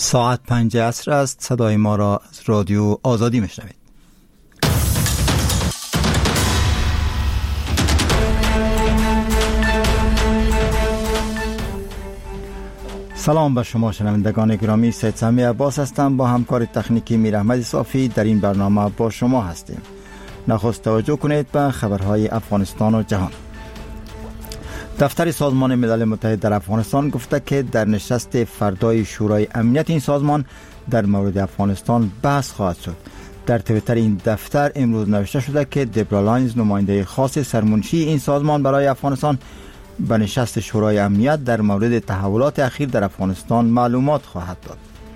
ساعت 5 عصر است. صدای ما را از رادیو آزادی میشنوید. سلام به شما شنوندگان گرامی، سید سمی عباس هستم. با همکار تکنیکی میر احمد صافی در این برنامه با شما هستیم. نخست توجه کنید به خبرهای افغانستان و جهان. دفتر سازمان ملل متحد در افغانستان گفته که در نشست فردای شورای امنیت این سازمان در مورد افغانستان بحث خواهد شد. در توییتر این دفتر امروز نوشته شده که دبرا لاینز، نماینده خاص سرمنشی این سازمان برای افغانستان، به نشست شورای امنیت در مورد تحولات اخیر در افغانستان معلومات خواهد داد.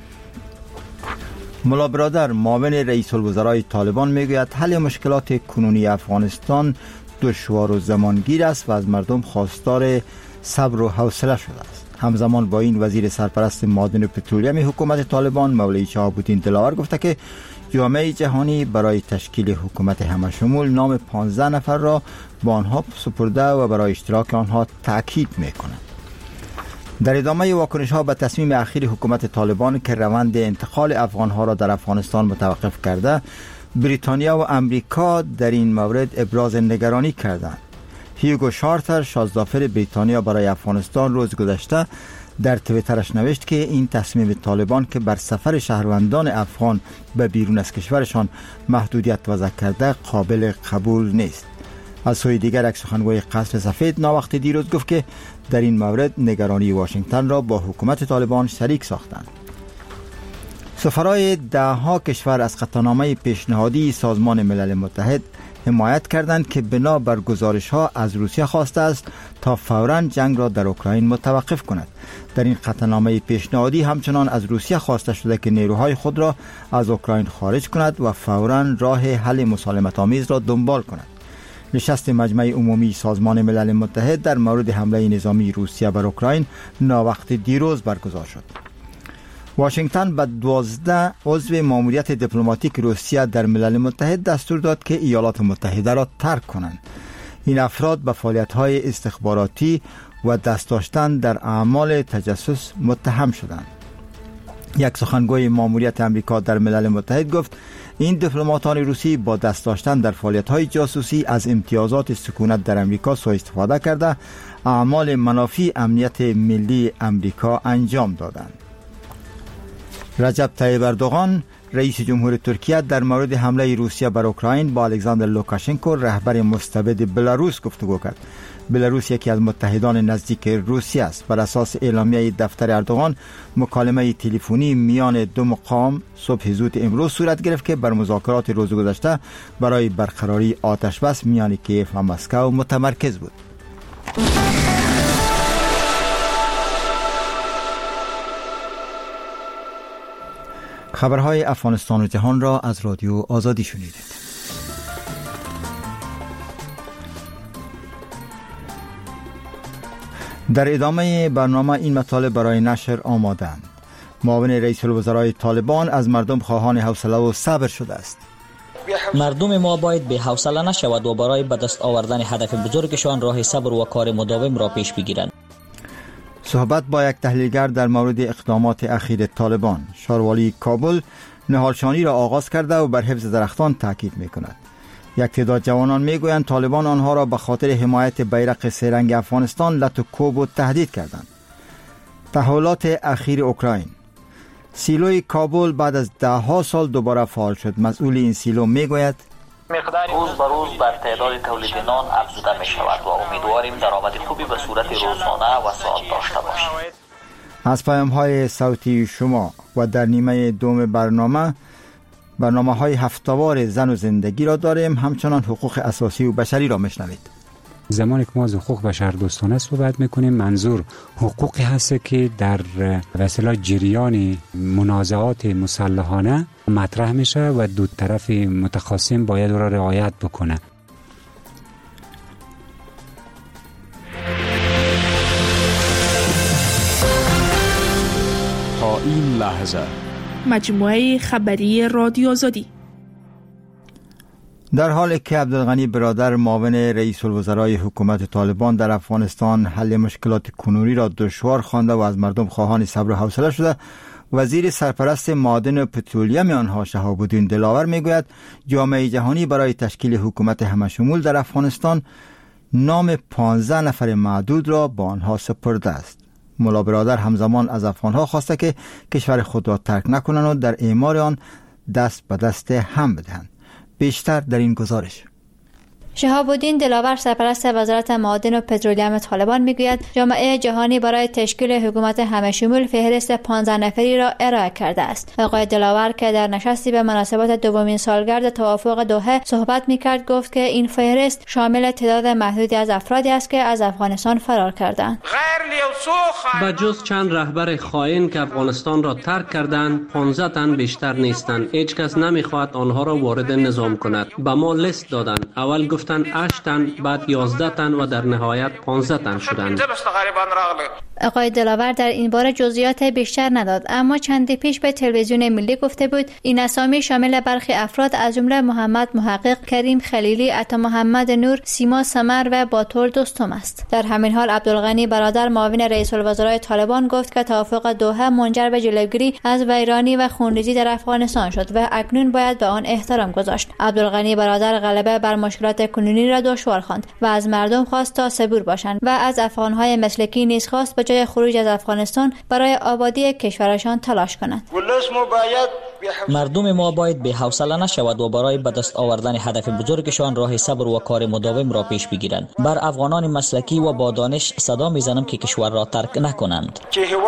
ملا برادر، معاون رئیس الوزرای طالبان، میگوید حل مشکلات کنونی افغانستان دشوار و زمانگیر است و از مردم خواستار صبر و حوصله شده است. همزمان با این وزیر سرپرست معادن و پترولیوم حکومت طالبان مولوی شهاب الدین دلاور گفته که جامعه جهانی برای تشکیل حکومت همشمول نام 15 نفر را با آنها سپرده و برای اشتراک آنها تأکید می‌کند. در ادامه واکنش ها به تصمیم اخیر حکومت طالبان که روند انتقال افغان ها را در افغانستان متوقف کرده، بریتانیا و امریکا در این مورد ابراز نگرانی کردند. هیوگو شارتر، شازدافر بریتانیا برای افغانستان، روز گذشته در توییترش نوشت که این تصمیم طالبان که بر سفر شهروندان افغان به بیرون از کشورشان محدودیت وضع کرده قابل قبول نیست. از سوی دیگر یک سخنگوی قصر سفید ناوقت دیروز گفت که در این مورد نگرانی واشنگتن را با حکومت طالبان شریک ساختند. سفرای دهها کشور از قطعنامه پیشنهادی سازمان ملل متحد حمایت کردند که بنا بر گزارش‌ها از روسیه خواسته است تا فوراً جنگ را در اوکراین متوقف کند. در این قطعنامه پیشنهادی همچنان از روسیه خواسته شده که نیروهای خود را از اوکراین خارج کند و فوراً راه حل مسالمت‌آمیز را دنبال کند. نشست مجمع عمومی سازمان ملل متحد در مورد حمله نظامی روسیه بر اوکراین ناوقت دیروز برگزار شد. واشنگتن به 12 عضو ماموریت دیپلماتیک روسیه در ملل متحد دستور داد که ایالات متحده را ترک کنند. این افراد به فعالیت‌های استخباراتی و دست داشتن در اعمال تجسس متهم شدند. یک سخنگوی ماموریت امریکا در ملل متحد گفت این دیپلماتان روسی با دست داشتن در فعالیت‌های جاسوسی از امتیازات سکونت در امریکا سوء استفاده کرده اعمال منافی امنیت ملی امریکا انجام دادند. رجب طیب اردوغان، رئیس جمهور ترکیه، در مورد حمله روسیه بر اوکراین با الکساندر لوکاشنکو، رهبر مستبد بلاروس، گفتگو کرد. بلاروس یکی از متحدان نزدیک روسیه است. بر اساس اعلامیه دفتر اردوغان، مکالمه تلفنی میان دو مقام صبح زود امروز صورت گرفت که بر مذاکرات روز گذشته برای برقراری آتش بس میان کیف و مسکو متمرکز بود. خبرهای افغانستان و جهان را از رادیو آزادی شنیدید. در ادامه برنامه این مطالب برای نشر آمادند. معاون رئیس الوزرای طالبان از مردم خواهان حوصله و صبر شده است. مردم ما باید به حوصله نشود و برای به دست آوردن هدف بزرگشان راه صبر و کار مداوم را پیش بگیرند. صحبت با یک تحلیلگر در مورد اقدامات اخیر طالبان. شاروالی کابل نهالشانی را آغاز کرده و بر حفظ درختان تاکید می‌کند. یک تعداد جوانان میگویند طالبان آنها را به خاطر حمایت بیرق سه رنگ افغانستان لط و کوب و تهدید کردند. تحولات اخیر اوکراین. سیلوی کابل بعد از 10 سال دوباره فعال شد. مسئول این سیلو میگوید روز به روز بر تعداد تولید نان افزوده می شود و امیدواریم درآمد خوبی به صورت روزانه و ساعت داشته باشیم. از پیام‌های صوتی شما و در نیمه دوم برنامه‌های هفته‌وار زن و زندگی را داریم. همچنان حقوق اساسی و بشری را میشنوید. زمانی که ما از حقوق بشردوستانه صحبت میکنیم، منظور حقوقی هست که در وسیله جریان منازعات مسلحانه مطرح میشه و دو طرف متخاصم باید را رعایت بکنه. تا این لحظه مجموعه خبری رادیو آزادی. در حالی که عبدالغنی برادر، معاون رئیس الوزرای حکومت طالبان در افغانستان، حل مشکلات کنونی را دشوار خوانده و از مردم خواهان صبر و حوصله شده، وزیر سرپرست معادن و پترولیم آنها شهاب الدین دلاور میگوید جامعه جهانی برای تشکیل حکومت همشمول در افغانستان نام 15 نفر معدود را با آنها سپرده است. ملا برادر همزمان از افغانها خواسته که کشور خود را ترک نکنند و در اعمار آن دست به دست هم بدهند. بیشتر در این گزارش. شهاب الدین دلاور سرپرست وزارت معادن و پترولیم طالبان میگوید جامعه جهانی برای تشکیل حکومت همشمول فهرست 15 نفری را ارائه کرده است. آقای دلاور که در نشستی به مناسبت دومین سالگرد توافق دوحه صحبت میکرد گفت که این فهرست شامل تعداد محدودی از افرادی است که از افغانستان فرار کردند. با جز چند رهبر خائن که افغانستان را ترک کردند 15 تن بیشتر نیستند. هیچ کس نمیخواهد آنها را وارد نظام کند. با ما لیست دادند. اول گفتند 8 تن، بعد 11 تن و در نهایت 15 تن شدند. آقای دلاور در این باره جزئیات بیشتر نداد، اما چندی پیش به تلویزیون ملی گفته بود این اسامی شامل برخی افراد از جمله محمد محقق، کریم خلیلی، عطا محمد نور، سیما سمر و باتور دوستم است. در همین حال عبدالغنی برادر معاون رئیس الوزراء طالبان گفت که توافق دوحه منجر به جلوگیری از ویرانی و خونریزی در افغانستان شد و اکنون باید به آن احترام گذاشت. عبدالغنی برادر غلبه بر مشکلات کنونی را دشوار خواند و از مردم خواست تا صبور باشند و از افغانهای مسلکی نیز خواست به جای خروج از افغانستان برای آبادی کشورشان تلاش کنند. مردم ما باید به حوصله نشود و برای به دست آوردن هدف بزرگشان راه صبر و کار مداوم را پیش بگیرند. بر افغانان مسلکی و با دانش صدا میزنم که کشور را ترک نکنند.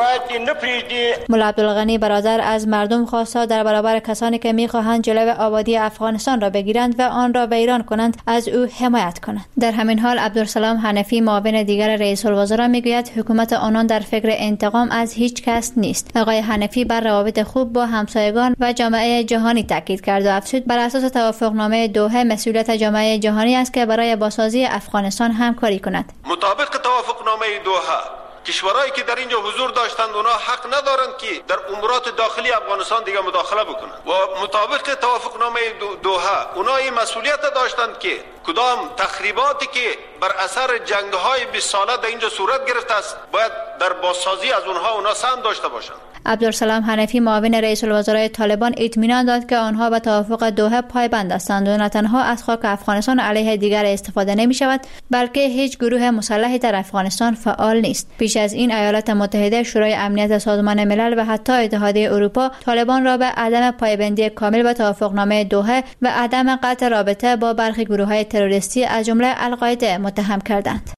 ملا عبدالغنی برادر از مردم خواست در برابر کسانی که میخواهند جلوی آبادی افغانستان را بگیرند و آن را ویران کنند از او حمایت کنند. در همین حال عبدالسلام حنفی معاون دیگر رئیس الوزراء میگوید حکومت آنان در فکر انتقام از هیچ کس نیست. آقای حنفی بر روابط خوب با همسایگان و جامعه جهانی تاکید کرد و افزود بر اساس توافقنامه دوحه مسئولیت جامعه جهانی است که برای بازسازی افغانستان همکاری کند. مطابق توافقنامه دوحه کشورهایی که در اینجا حضور داشتند اونا حق ندارند که در امورات داخلی افغانستان دیگه مداخله بکنند و مطابق توافقنامه دوحه اونا این مسئولیت داشتند که کدام تخریباتی که بر اثر جنگ‌های 20 ساله در اینجا صورت گرفته است باید در بازسازی از اونها سهم داشته باشند. عبدالسلام حنفی معاون رئیس الوزراء طالبان اطمینان داد که آنها به توافق دوحه پایبند هستند و نه تنها از خاک افغانستان علیه دیگر استفاده نمی شود بلکه هیچ گروه مسلحی در افغانستان فعال نیست. پیش از این ایالات متحده، شورای امنیت سازمان ملل و حتی اتحادیه اروپا طالبان را به عدم پایبندی کامل به توافقنامه دوحه و عدم قطع رابطه با برخی گروه‌های تروریستی از جمله القاعده متهم کردند.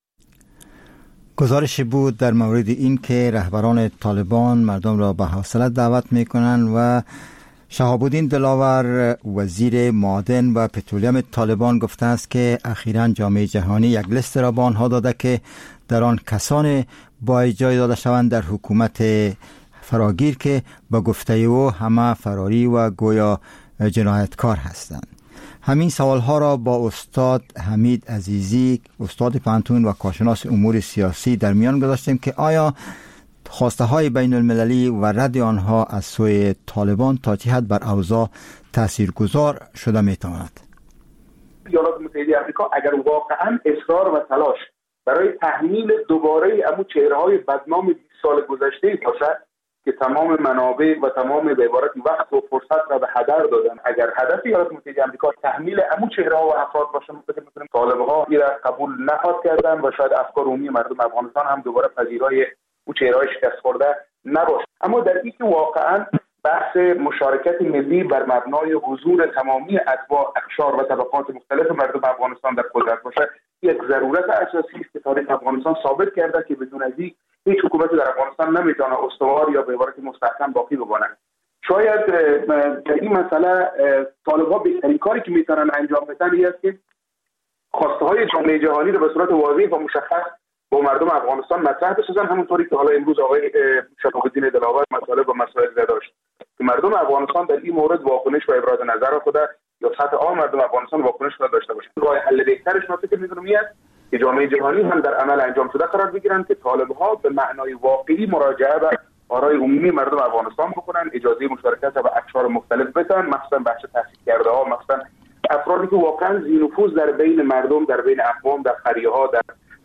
گزارشی بود در مورد این که رهبران طالبان مردم را به حوصله دعوت میکنند و شهاب الدین دلاور وزیر معادن و پترولیم طالبان گفته است که اخیراً جامعه جهانی یک لیست را به آنها داده که در آن کسان باید جای داده شوند در حکومت فراگیر که با گفته او همه فراری و گویا جنایتکار هستند. همین سوالها را با استاد حمید عزیزی، استاد پانتون و کارشناس امور سیاسی در میان گذاشتیم که آیا خواسته های بین المللی و رد آنها از سوی طالبان تا چه حد بر اوضاع تاثیرگذار شده میتواند؟ ایالات متحده آمریکا اگر واقعا اصرار و تلاش برای تحمیل دوباره امو چهره‌های بدنام 20 سال گذشته باشد که تمام منابع و تمام به عبارت وقت و فرصت را به هدر دادن، اگر هدف ایالات متحده آمریکا تحمیل امو چهره‌ها و افراد باشه، مثلا طالب‌ها این را قبول نخواهد کردن و شاید افکار عمومی مردم افغانستان هم دوباره پذیرای اون چهره‌های شکست خورده نباشه. اما در اینکه واقعا بحث مشارکت ملی بر مبنای حضور تمامی اتباع، اقشار و طبقات مختلف مردم افغانستان در قدرت باشه، یک ضرورت اساسی است که تاریخ افغانستان ثابت کرده که بدون از این هیچ حکومتی در افغانستان نمیتونه استوار یا به عبارت مستحکم باقی بمانه. شاید در این مسئله طالب‌ها بهترین کاری که میتونن انجام بدن این است که خواسته های جامعه جهانی رو به صورت واضح و مشخص با مردم افغانستان مطرح بسازن، همونطوری که حالا امروز آقای شهاب الدین دلاور مطالب و مسائل داشت که مردم افغانستان در این مورد واکنش و ابراز نظر خود یا سطح عام مردم افغانستان واکنش خود داشته باشند. راه حل بهترش نکته که می‌دونم میاد که جامعه جهانی هم در عمل انجام شده قرار بگیرن که طالب‌ها به معنای واقعی مراجعه به آرای عمومی مردم افغانستان بکنن، اجازه مشارکت و اقشار مختلف بدن، مخصوصا بخش تحصیل کرده ها، مخصوصا افرادی که واقعا ذی نفوذ در بین مردم، در بین اقوام، در قریه‌ها، در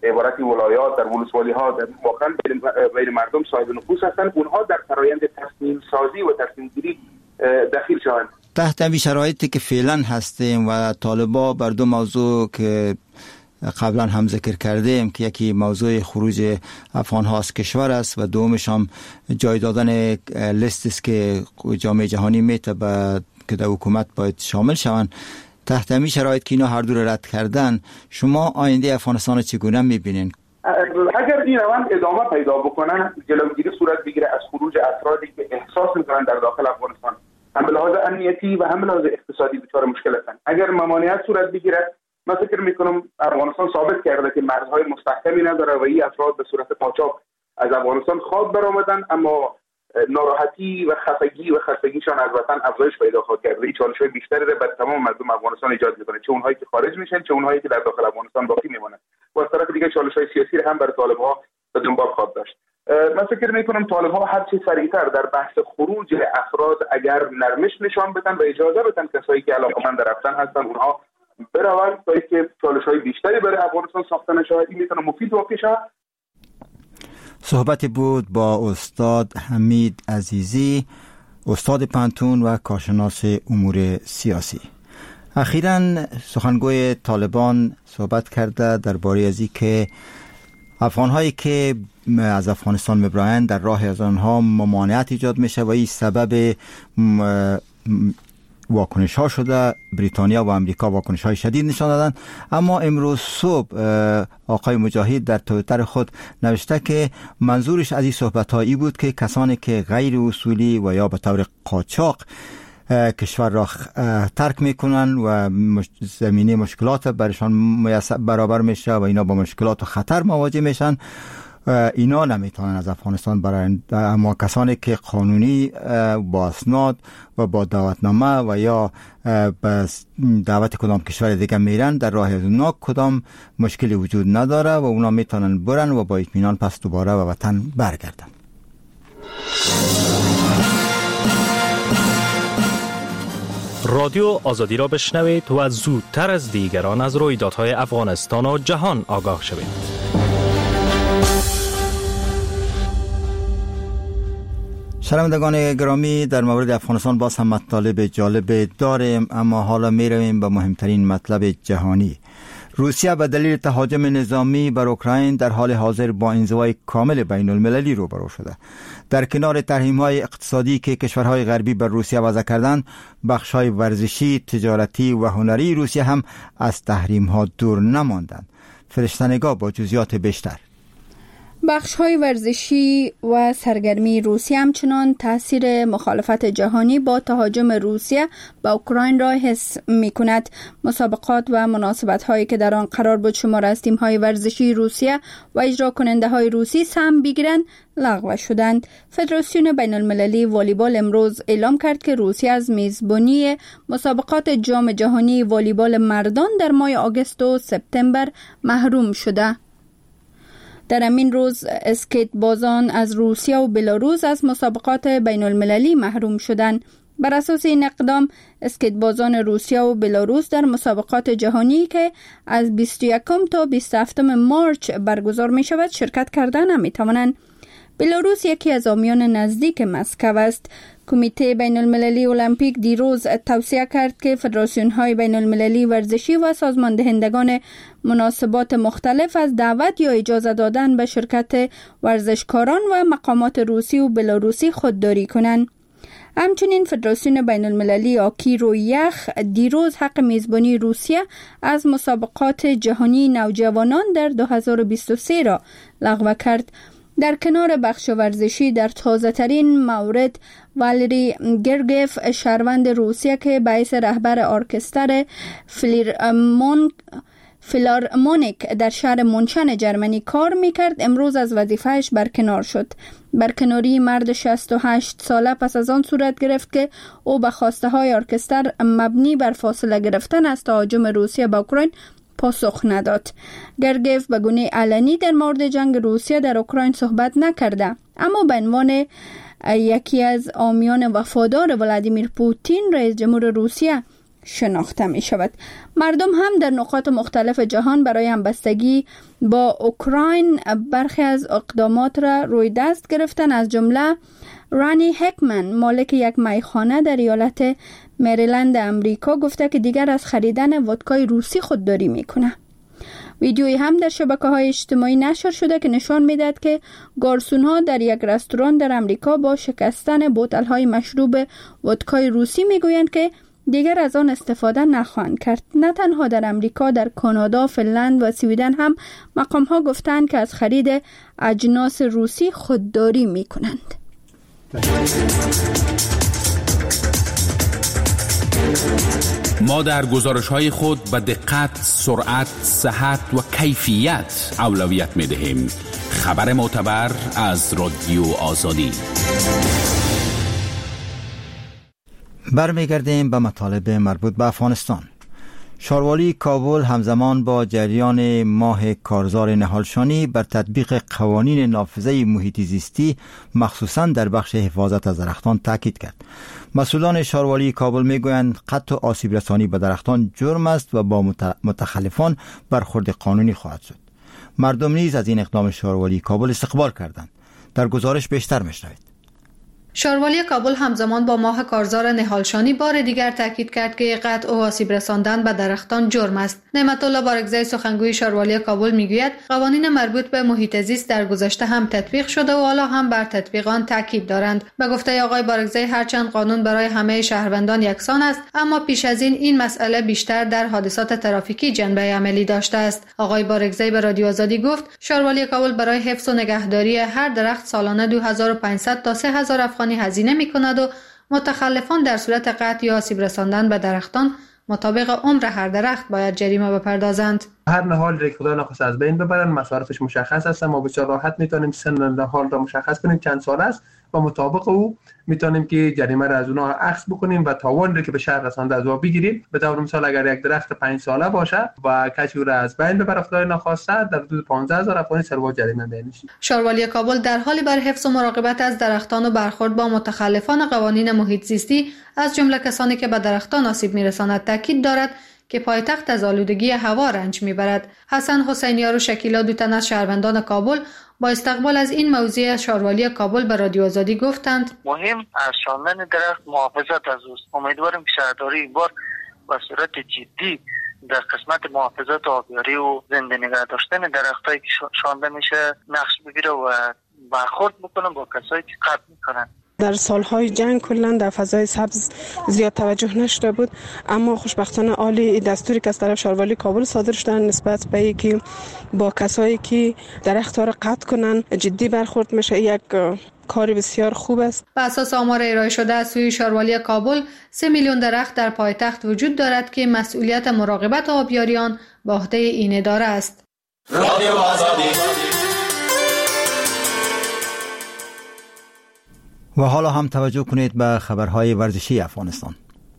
عبارت ولایات در ولسوالی ها واقعا بین مردم صاحب نفوذ هستند، اونها در فرآیند تصمیم سازی و تصمیم گیری دخیل شوند. تحت همین شرایطی که فعلا هستیم و طالبا بر دو موضوع که قبلا هم ذکر کردیم که یکی موضوع خروج افغان ها از کشور است و دومش هم جای دادن لیست است که جامعه جهانی میتونه که در حکومت باید شامل شوند، تحت همین شرایط که اینا هر دو رد کردن، شما آینده افغانستان چگونه میبینین؟ اگر این روند ادامه پیدا بکنه، جلوگیری صورت بگیره از خروج افرادی که احساس میکنن در داخل افغانستان هم به لحاظ امنیتی و هم به لحاظ اقتصادی دچار مشکل هستند، اگر ممانعت صورت بگیره، من فکر میکنم افغانستان ثابت کرده که مرزهای مستحکمی نداره و این افراد به صورت قاچاق از افغانستان خواب برآمدن، اما ناراحتی و خستگیشان از وطن افزایش پیدا خواهد کرد و این چالش‌های بیشتری را بر تمام مردم افغانستان ایجاد می‌کنه، چه اونهایی که خارج میشن چه اونهایی که در داخل افغانستان باقی میمونن و از طرف دیگه چالش‌های سیاسی را هم بر طالب‌ها به دنبال خواهد داشت. من فکر می‌کنم طالب‌ها هر چه سریعتر در بحث خروج افراد اگر نرمش نشان بدن و اجازه بدن کسایی که علاقه‌مند رفتن هستن اونها بروند تا اینکه چالش‌های بیشتری برای افغانستان ساخته نشه، این میتونه مفید واقع شه. صحبت بود با استاد حمید عزیزی، استاد پانتون و کارشناس امور سیاسی. اخیراً سخنگوی طالبان صحبت کرده درباره از اینکه افغان‌هایی که از افغانستان میبرند در راه از آنها ممانعت ایجاد میشه و این سبب واکنش ها شده. بریتانیا و امریکا واکنش های شدید نشان دادن، اما امروز صبح آقای مجاهد در توییتر خود نوشته که منظورش از این صحبت هایی بود که کسانی که غیر اصولی و یا به طور قاچاق کشور را ترک میکنن و زمینه مشکلات برشان برابر میشه و اینا با مشکلات و خطر مواجه میشن، اینا نمیتونن از افغانستان برن، اما کسانی که قانونی با اسناد و با دعوتنامه و یا به دعوت کدام کشور دیگه میرن، در راه از اونا کدام مشکلی وجود نداره و اونا میتونن برن و با اطمینان پس دوباره به وطن برگردن. رادیو آزادی را بشنوید و زودتر از دیگران از رویدادهای افغانستان و جهان آگاه شوید. شنوندگان گرامی، در مورد افغانستان باز هم مطالب جالب داریم، اما حالا میرویم به مهمترین مطلب جهانی. روسیه به دلیل تهاجم نظامی بر اوکراین در حال حاضر با انزوای کامل بین المللی روبرو شده. در کنار تحریم‌های اقتصادی که کشورهای غربی بر روسیه وضع کردند، بخش‌های ورزشی، تجارتی و هنری روسیه هم از تحریم‌ها دور نماندند. فرشته نگاه با جزئیات بیشتر. بخش‌های ورزشی و سرگرمی روسیه همچنان تاثیر مخالفت جهانی با تهاجم روسیه به اوکراین را حس می‌کند. مسابقات و مناسبت‌هایی که در آن قرار بود شمار از تیم‌های ورزشی روسیه و اجرا کننده‌های روسی سهم بگیرند لغو شدند. فدراسیون بین‌المللی والیبال امروز اعلام کرد که روسیه از میزبانی مسابقات جام جهانی والیبال مردان در ماه آگوست و سپتامبر محروم شده. در همین روز اسکیت بازان از روسیه و بلاروس از مسابقات بین المللی محروم شدند. بر اساس این اقدام اسکیت بازان روسیه و بلاروس در مسابقات جهانی که از 21 تا 27 مارچ برگزار می شود شرکت کردن نمی توانند. بلاروس یکی از حامیان نزدیک مسکو است. کمیته بین المللی المپیک دیروز توصیه کرد که فدراسیون‌های بین المللی ورزشی و سازماندهندگان مناسبات مختلف از دعوت یا اجازه دادن به شرکت ورزشکاران و مقامات روسی و بلاروسی خودداری کنند. همچنین فدراسیون بین المللی آکی روی یخ دیروز حق میزبانی روسیه از مسابقات جهانی نوجوانان در 2023 را لغو کرد. در کنار بخش ورزشی در تازه ترین مورد والری گرگیف شهروند روسیه که باعث رهبر ارکستر فیلارمونیک در شهر مونشن جرمنی کار میکرد امروز از وظیفهش برکنار شد. برکناری مرد 68 ساله پس از آن صورت گرفت که او به خواسته های ارکستر مبنی بر فاصله گرفتن از تهاجم روسیه به اوکراین پاسخ نداد. گرگیف به گونه علنی در مورد جنگ روسیه در اوکراین صحبت نکرده، اما به عنوان یکی از حامیان وفادار ولادیمیر پوتین رئیس جمهور روسیه شناخته می شود. مردم هم در نقاط مختلف جهان برای همبستگی با اوکراین برخی از اقدامات را روی دست گرفتن. از جمله رانی هکمن، مالک یک میخانه در ایالت مریلند امریکا، گفته که دیگر از خریدن ودکای روسی خودداری میکنه. ویدیویی هم در شبکه‌های اجتماعی نشر شده که نشان میدهد که گارسون‌ها در یک رستوران در امریکا با شکستن بوتل‌های مشروب ودکای روسی میگویند که دیگر از آن استفاده نخواهند کرد. نه تنها در امریکا، در کانادا، فنلند و سویدن هم مقام‌ها گفتند که از خرید اجناس روسی خودداری میکنند. ما در گزارش‌های خود به دقت، سرعت، صحت و کیفیت اولویت می‌دهیم. خبر معتبر از رادیو آزادی. برمیگردیم به مطالب مربوط به افغانستان. شاروالی کابل همزمان با جریان ماه کارزار نهالشانی بر تطبیق قوانین نافذه محیط زیستی مخصوصاً در بخش حفاظت از درختان تاکید کرد. مسئولان شاروالی کابل میگویند قطع و آسیب رسانی به درختان جرم است و با متخلفان برخورد قانونی خواهد شد. مردم نیز از این اقدام شاروالی کابل استقبال کردند. در گزارش بیشتر میشنوید. شاروالی کابل همزمان با ماه کارزار نهالشانی بار دیگر تاکید کرد که قطع و آسیب رساندن به درختان جرم است. نعمت الله بارگزای سخنگوی شاروالی کابل میگوید قوانین مربوط به محیط زیست در گذشته هم تطبیق شده و حالا هم بر تطبیق آن تاکید دارند. به گفته آقای بارگزای هرچند قانون برای همه شهروندان یکسان است، اما پیش از این مسئله بیشتر در حادثات ترافیکی جنبه عملی داشته است. آقای بارگزای به رادیو آزادی گفت شاروالی کابل برای حفظ و نگهداری هر درخت سالانه 2500 تا 3000 افغانی هزینه می‌کند و متخلفان در صورت قطع یا آسیب رساندن به درختان مطابق عمر هر درخت باید جریمه بپردازند. هر نهال را خدا نخواسته از بین ببرن، مصارفش مشخص است، ما بسیار راحت میتونیم سن نهال را مشخص کنیم چند سال است و مطابق او میتونیم که جریمه را از اونها اخذ بکنیم و تاوان را که به شهر رسانده از او بگیریم. به طور مثال اگر یک درخت 5 ساله باشه و کسی او را از بین ببره خدای نخواسته در حدود 15000 افغانی سروا جریمه بینشی. شاروالی کابل در حالی بر حفظ و مراقبت از درختان و برخورد با متخلفان قوانین محیط زیستی از جمله کسانی که به درختان آسیب میرساند تاکید دارد که پایتخت از آلودگی هوا رنج میبرد. حسن حسینیار و شکیلا دو تن از شهروندان کابل با استقبال از این موضوع شاروالی کابل به رادیو آزادی گفتند مهم از شاندن درخت محافظت از اوست. امیدوارم که شهرداری این بار به صورت جدی در قسمت محافظت آبیاری و زنده نگه داشتن درختایی که شانده میشه نقش بگیره و برخورد بکنن با کسایی که قطع میکنن. در سالهای جنگ کلا در فضای سبز زیاد توجه نشده بود، اما خوشبختانه عالی دستوری که از طرف شاروالی کابل صادر شدن نسبت به اینکه با کسایی که درخت‌ها را قطع کنن جدی برخورد میشه، یک کاری بسیار خوب است. بر اساس آمار ارائه شده از سوی شاروالی کابل 3 میلیون درخت در پایتخت وجود دارد که مسئولیت مراقبت آبیاریان به عهده این اداره است. رادیو آزادی. و حالا هم توجه کنید به خبرهای ورزشی افغانستان.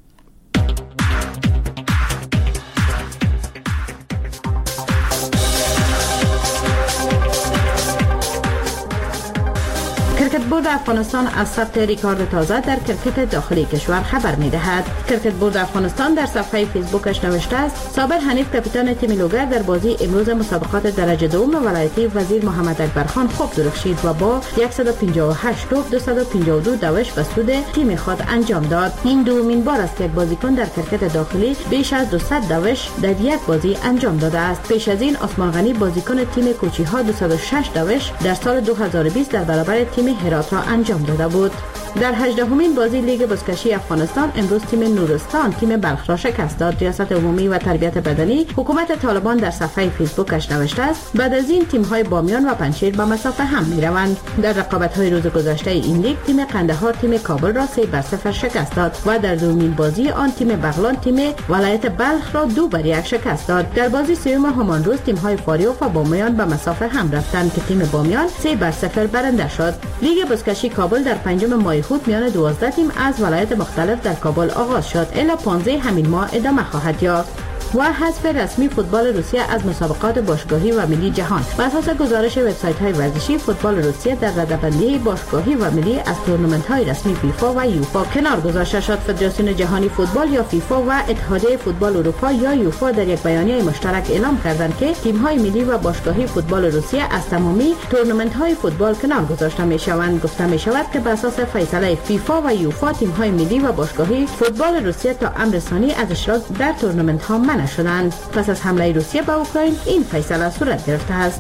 کرکت بورد افغانستان از ثبت ریکارد تازه در کرکت داخلی کشور خبر می‌دهد. کرکت بورد افغانستان در صفحه فیسبوکش نوشته است صابر حنیف کاپیتان تیم لوگر در بازی امروز مسابقات درجه دوم ولایتی وزیر محمد اکبرخان خوب درخشید و با 158 توپ 252 دوش به سود تیم خود انجام داد. این دومین بار است که یک بازیکن در کرکت داخلی بیش از 200 دوش در یک بازی انجام داده است. پیش از این عثمان غنی بازیکن تیم کوچی‌ها 206 دوش در سال 2020 در برابر تیم هرات را انجام داده بود. در 18مین بازی لیگ بزکشی افغانستان امروز تیم نورستان تیم بلخ را شکست داد. ریاست عمومی و تربیت بدنی حکومت طالبان در صفحه فیسبوکش نوشته است بعد از این تیم‌های بامیان و پنجشیر به مسافه هم می‌روند. در رقابت‌های روز گذشته این لیگ تیم قندهار تیم کابل را 3-0 شکست داد و در دومین بازی آن تیم بغلان تیم ولایت بلخ را 2-1 شکست داد. در بازی سوم همان روز تیم‌های فاریوف و بامیان به مسافه هم رفتند که تیم بامیان 3-0 برنده شد. لیگ بزکشی کابل در 5 ماه خود میان 12 تیم از ولایت مختلف در کابل آغاز شد. الی 15 همین ماه ادامه خواهد یافت. و حذف رسمی فوتبال روسیه از مسابقات باشگاهی و ملی جهان. بر اساس گزارش وبسایت‌های ورزشی، فوتبال روسیه در رده‌بندی باشگاهی و ملی از تورنمنت‌های رسمی فیفا و یوفا کنار گذاشته شد. فدراسیون جهانی فوتبال یا فیفا و اتحادیه فوتبال اروپا یا یوفا در یک بیانیه مشترک اعلام کردند که تیم‌های ملی و باشگاهی فوتبال روسیه از تمامی تورنمنت‌های فوتبال کنار گذاشته می‌شوند. گفته می‌شود که بر اساس فیصله فیفا و یوفا تیم‌های ملی و باشگاهی فوتبال روسیه تا امر ثانی از اشتراک در تورنمنت‌ها منع شدند. پس از حمله روسیه به اوکراین این فیصله صورت گرفته است.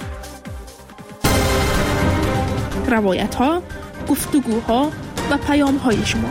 روایت‌ها، گفتگوها و پیام‌های شما.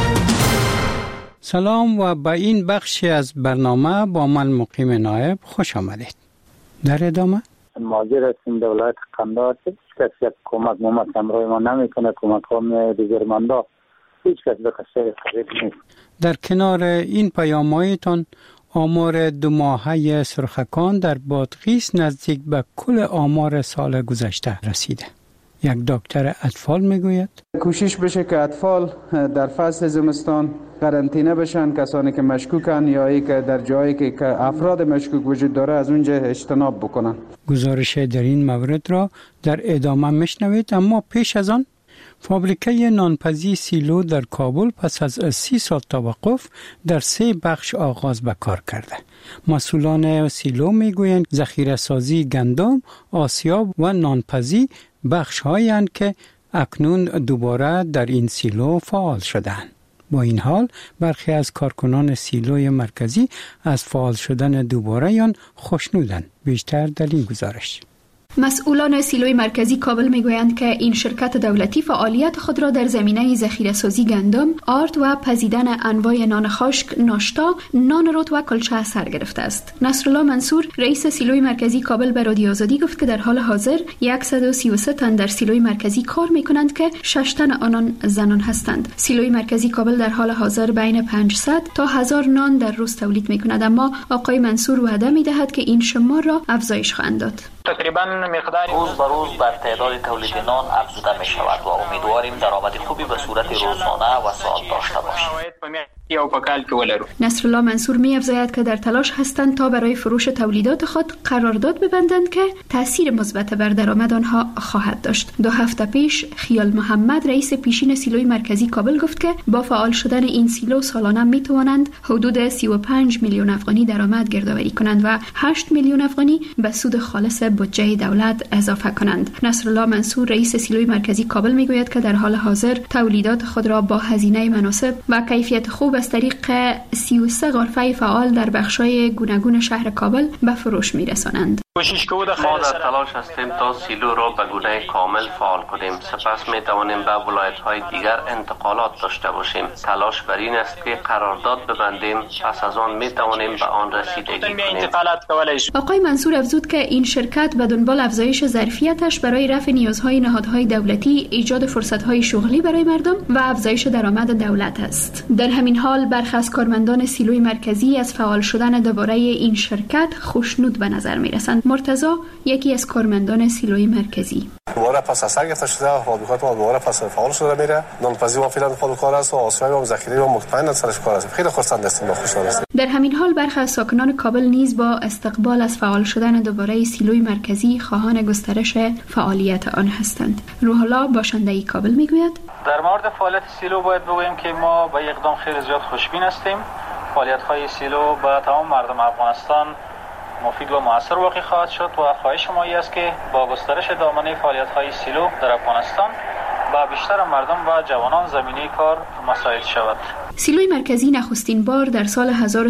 سلام و به این بخشی از برنامه با من مقیم نایب خوش آمدید. در ادامه مهاجر هستیم در ولایت قندهار. هیچ کس یک کمک همراه ما نمیکنه. کمک ها میاد دیگرمندا، هیچ کس به قصه قریب نیست. در کنار این پیام‌هایتان آمار 2 ماهه سرخکان در بادغیس نزدیک به کل آمار سال گذشته رسیده. یک دکتر اطفال میگوید کوشش بشه که اطفال در فصل زمستان قرنطینه بشن، کسانی که مشکوکن یا ای که در جایی که افراد مشکوک وجود داره از اونجا اجتناب بکنن. گزارش در این مورد را در ادامه میشنوید، اما پیش از آن فابریکه نانپزی سیلو در کابل پس از 30 سال توقف در 3 بخش آغاز به کار کرده. مسئولان سیلو میگویند ذخیره سازی گندم، آسیاب و نانپزی بخش هایند که اکنون دوباره در این سیلو فعال شدند. با این حال برخی از کارکنان سیلوی مرکزی از فعال شدن دوباره آن خوشنودند. بیشتر در این گزارش. مسئولان سیلوی مرکزی کابل میگویند که این شرکت دولتی فعالیت خود را در زمینه ذخیره سازی گندم، آرد و پزیدن انواع نان خشک، ناشتا، نان رود و کلچه سر گرفته است. نصرالله منصور رئیس سیلوی مرکزی کابل به رادیو آزادی گفت که در حال حاضر 133 تن در سیلوی مرکزی کار میکنند که 6 تن آنان زنان هستند. سیلوی مرکزی کابل در حال حاضر بین 500 تا 1000 نان در روز تولید میکند، اما آقای منصور وعده میدهد که این شمار را افزایش خواهند داد. تقریبا مقدار روز به روز بر تعداد تولید نان افزوده می شود و امیدواریم درآمد خوبی به صورت روزانه و ساعت داشته باشیم. نصرالله منصور می افزاید که در تلاش هستند تا برای فروش تولیدات خود قرارداد ببندند که تاثیر مثبت بر درآمد آنها خواهد داشت. 2 هفته پیش خیال محمد رئیس پیشین سیلوی مرکزی کابل گفت که با فعال شدن این سیلو سالانه می توانند حدود 35 میلیون افغانی درآمد گردآوری کنند و 8 میلیون افغانی به سود خالص بودجه دولت اضافه کنند. نصرالله منصور رئیس سیلوی مرکزی کابل می گوید که در حال حاضر تولیدات خود را با هزینه مناسب و کیفیت خوب از طریق 33 غرفه فعال در بخش‌های گوناگون شهر کابل به فروش می‌رسانند. ما در تلاش هستیم تا سیلو را به گونه کامل فعال کنیم. سپس می توانیم به ولایت‌های دیگر انتقالات داشته باشیم. تلاش بر این است که قرارداد ببندیم، پس از آن می توانیم به آن رسیدگی کنیم. آقای منصور افزود که این شرکت به دنبال افزایش ظرفیتش برای رفع نیازهای نهادهای دولتی، ایجاد فرصت‌های شغلی برای مردم و افزایش درآمد دولت است. در همین حال برخی از کارمندان سیلوی مرکزی از فعال شدن دوباره این شرکت خوشنود به نظر می‌رسند. مرتضی یکی از کارمندان سیلوی مرکزی: دوباره پس از سر گرفته شده و فابریکات ما دوباره پس فعال شده میره. نانپزی ما فعلا فعال کار است و آسیاب هم ذخیره و مطمئن سرش کار است. خیلی خرسند هستیم و خوشحال هستیم. در همین حال برخی از ساکنان کابل نیز با استقبال از فعال شدن دوباره سیلوی مرکزی خواهان گسترش فعالیت آن هستند. روح الله باشنده کابل میگوید: در مورد فعالیت سیلو باید بگوییم که ما به اقدام خیلی زیاد خوشبین هستیم. فعالیت‌های سیلو به تمام مردم افغانستان مفید و مؤثر واقع خواهد شد و خواهش ما است که با گسترش دامنه فعالیت‌های سیلو در افغانستان با بیشتر مردم و جوانان زمینه کار مساعد شود. سیلوی مرکزی نخستین بار در سال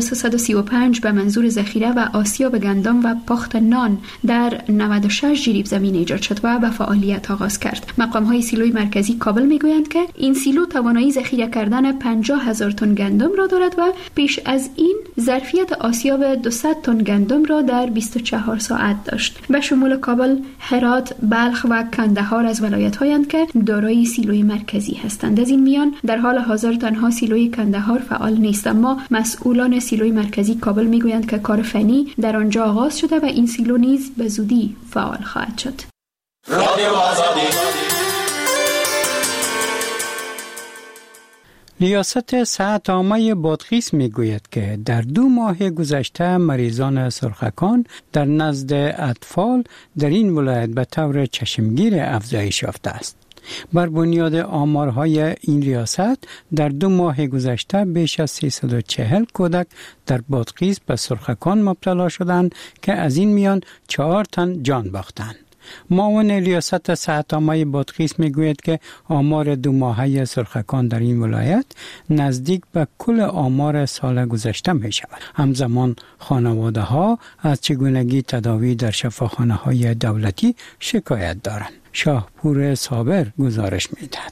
1335 به منظور ذخیره و آسیاب گندم و پخت نان در 96 جریب زمین ایجاد شد و به فعالیت آغاز کرد. مقام‌های سیلوی مرکزی کابل میگویند که این سیلو توانایی ذخیره کردن 50,000 تن گندم را دارد و پیش از این ظرفیت آسیاب 200 تن گندم را در 24 ساعت داشت. به شمول کابل، هرات، بلخ و کندهار از ولایت‌هایند که دارای سیلوی مرکزی هستند. از این میان در حال حاضر تنها سیلوی کندهار فعال نیست، اما مسئولان سیلوی مرکزی کابل میگویند که کار فنی در آنجا آغاز شده و این سیلو نیز به زودی فعال خواهد شد. ریاست صحت عامه بادغیس میگوید که در 2 ماه گذشته مریضان سرخکان در نزد اطفال در این ولایت به طور چشمگیر افزایش یافته است. بر بنیاد آمارهای این ریاست در 2 ماه گذشته بیش از 340 کودک در بادغیس به سرخکان مبتلا شدند که از این میان 4 تن جان باختند. معاون ریاست صحت عامه بادغیس میگوید که آمار 2 ماهه سرخکان در این ولایت نزدیک به کل آمار سال گذشته می شود. همزمان خانواده ها از چگونگی تداوی در شفاخانه های دولتی شکایت دارند. شاهپور صابر گزارش میدهد.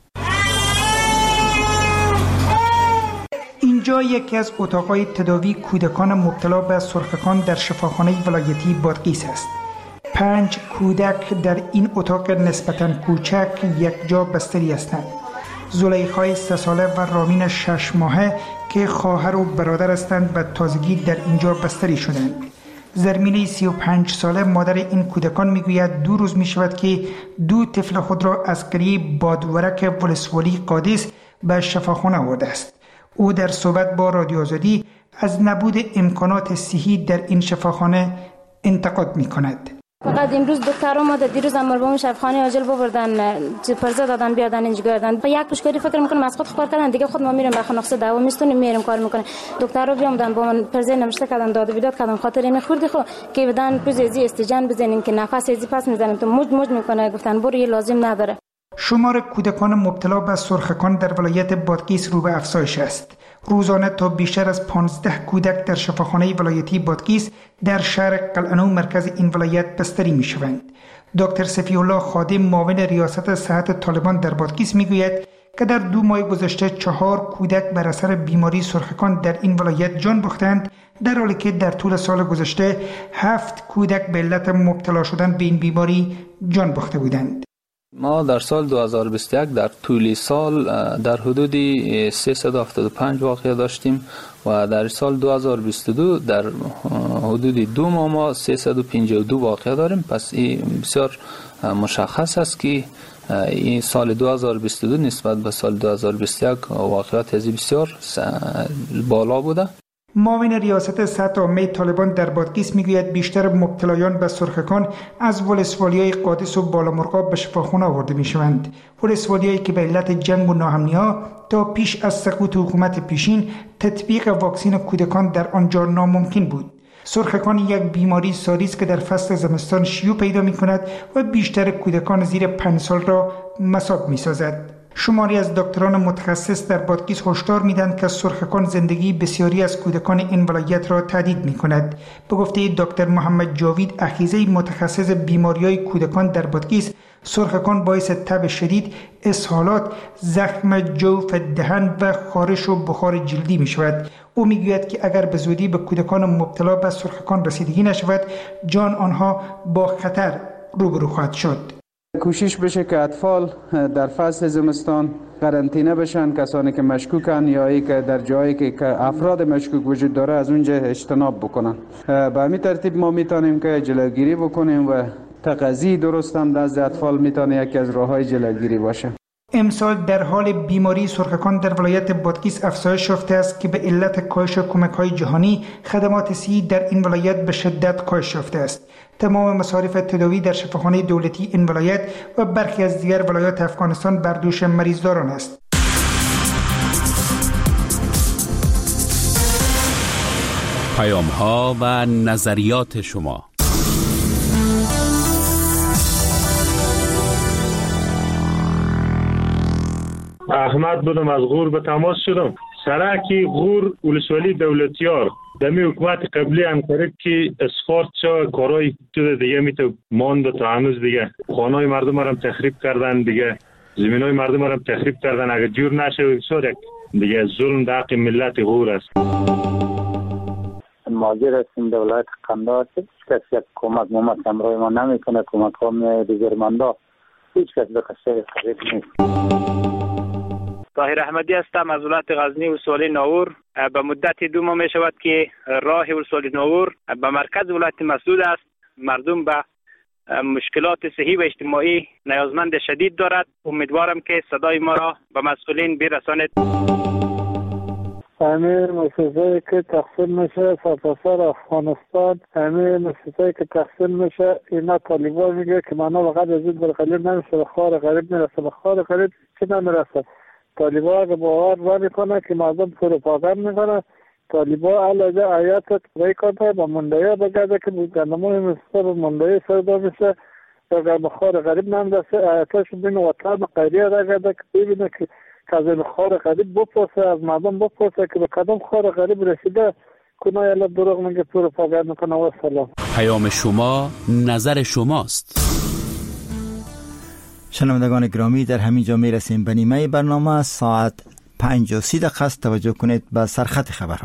اینجا یکی از اتاقهای تداوی کودکان مبتلا به سرخکان در شفاخانه ولایتی بادغیس است. 5 کودک در این اتاق نسبتاً کوچک یک جا بستری هستند. زلیخای 3 ساله و رامین 6 ماهه که خواهر و برادر هستند به تازگی در اینجا بستری شدند. زرمینه 35 ساله مادر این کودکان میگوید 2 روز می شود که 2 طفل خود را از قریه بادورک ولسوالی قادس به شفاخانه آورده است. او در صحبت با رادیو آزادی از نبود امکانات صحی در این شفاخانه انتقاد می کند. فقط امروز دکتر اومد، دیروز هم مربوم شفاخانه عاجل بردن، پرزه دادن بیادن اینجا گردن. با یک پشکاری فکر میکنم از خود خبر کردن، دیگه خود ما میریم به خانقصه دعوا میستونیم میریم کار میکنه. دکتر رو بیامدن با من پرزه نوشته کردن، داد و بیداد کردن، خاطر این خوردی خو که بدن پوزیزی استجان بزنین که نفس ازی پس میزنیم تو موج میکنه. گفتن برو یه لازم نداره. شمار کودکان مبتلا به سرخکان در ولایت بادغیس رو به افزایش است. روزانه تا بیشتر از 15 کودک در شفاخانه ولایتی بادغیس در شهر قلعه‌نو مرکز این ولایت بستری می شوند. دکتر صفی الله خادم معاون ریاست صحت طالبان در بادغیس می گوید که در 2 ماه گذشته 4 کودک بر اثر بیماری سرخکان در این ولایت جان باختند، در حالی که در طول سال گذشته 7 کودک به علت مبتلا شدن به این بیماری جان باخته بودند. ما در سال 2021 در طول سال در حدود 375 واقعه داشتیم و در سال 2022 در حدود 2 ماه ما 352 واقعه داریم. پس این بسیار مشخص است که این سال 2022 نسبت به سال 2021 واقعات بسیار بالا بوده. معاون ریاست صحت عامه طالبان در بادغیس میگوید بیشتر مبتلایان به سرخکان از ولسوالی‌های قادس و بالامرغاب به شفاخانه آورده میشوند. ولسوالی‌هایی که به علت جنگ و ناامنی‌ها تا پیش از سقوط حکومت پیشین تطبیق واکسن کودکان در آنجا ناممکن بود. سرخکان یک بیماری ساری است که در فصل زمستان شیوع پیدا می‌کند و بیشتر کودکان زیر 5 سال را مصاب می‌سازد. شماری از دکتران متخصص در بادغیس هشدار میدن که سرخکان زندگی بسیاری از کودکان این ولایت را تهدید میکند. به گفته دکتر محمد جاوید اخیزه متخصص بیماری‌های کودکان در بادغیس، سرخکان باعث تب شدید، اسهالات، زخم جوف دهن و خارش و بخار جلدی می شود. او می گوید که اگر به زودی به کودکان مبتلا به سرخکان رسیدگی نشود، جان آنها با خطر روبرو خواهد شد. کوشش بشه که اطفال در فصل زمستان قرنطینه بشن، کسانی که مشکوکن یا ای که در جایی که افراد مشکوک وجود داره از اونجا اجتناب بکنن. به همین ترتیب ما میتونیم که جلوگیری بکنیم و تغذیه درست هم نزد اطفال میتونه یکی از راههای جلوگیری باشه. امسال در حال بیماری سرخکان در ولایت بادغیس افزایش یافته است که به علت کاهش کمک‌های جهانی خدمات صحی در این ولایت به شدت کاهش یافته است. تمام مصارف تداوی در شفاخانه دولتی این ولایت و برخی از دیگر ولایات افغانستان بر دوش مریضداران است. پیام‌ها و نظریات شما. احمد بودم از غور به تماس شدم. سرکی غور ولسوالی دولتیار دمی حکومت قبلی انکارید که اسفارت شا کارهای دیگه میتو ماند تا هنوز دیگه خانهای مردم هم تخریب کردن، دیگه زمینای مردم هم تخریب کردن. اگر جور نشه بسیار یک دیگه ظلم در حق ملت غور است. ماجر است این دولت قندار هیچ کس یک کمک همراه ما نمیکنه. کمک ها میاد دیگر مندا هیچ کس به قصه خرید نیست. طاهر احمدی هستم از ولایت غزنی ولسوالی ناور. به مدت 2 ماه می شود که راه ولسوالی ناور به مرکز ولایت مسدود است. مردم به مشکلات صحی و اجتماعی نیازمند شدید دارد. امیدوارم که صدای ما را به مسئولین برسانید. همه مسئولیتی که تقسیم میشه سرتاسر افغانستان، همه مسئولیتی که تقسیم میشه اینا طالبان میگه که مانا فقط از این برقلیب نمیشه به خار غریب میرسه. به خار غریب چی نمیرسه؟ طالبان اگه باور نمیکنه که مردم پروپاگاند میکنه، طالبان علاوه آیات بیکنه با مندایی بگرده که گندمای مصر مندایی سردا میشه. اگر به خار غریب نمیرسه آیاتش بین وطن قیریه را گرده که ببینه که از این خار غریب بپرسه، از مردم بپرسه که به کدام خار غریب رسیده کنه یا دروغ میگه پروپاگاند میکنه. و سلام. پیام شما نظر شماست. شنوندگان گرامی، در همین جا میرسیم به نیمه برنامه. ساعت 5:30 است. توجه کنید به سرخط خبرها.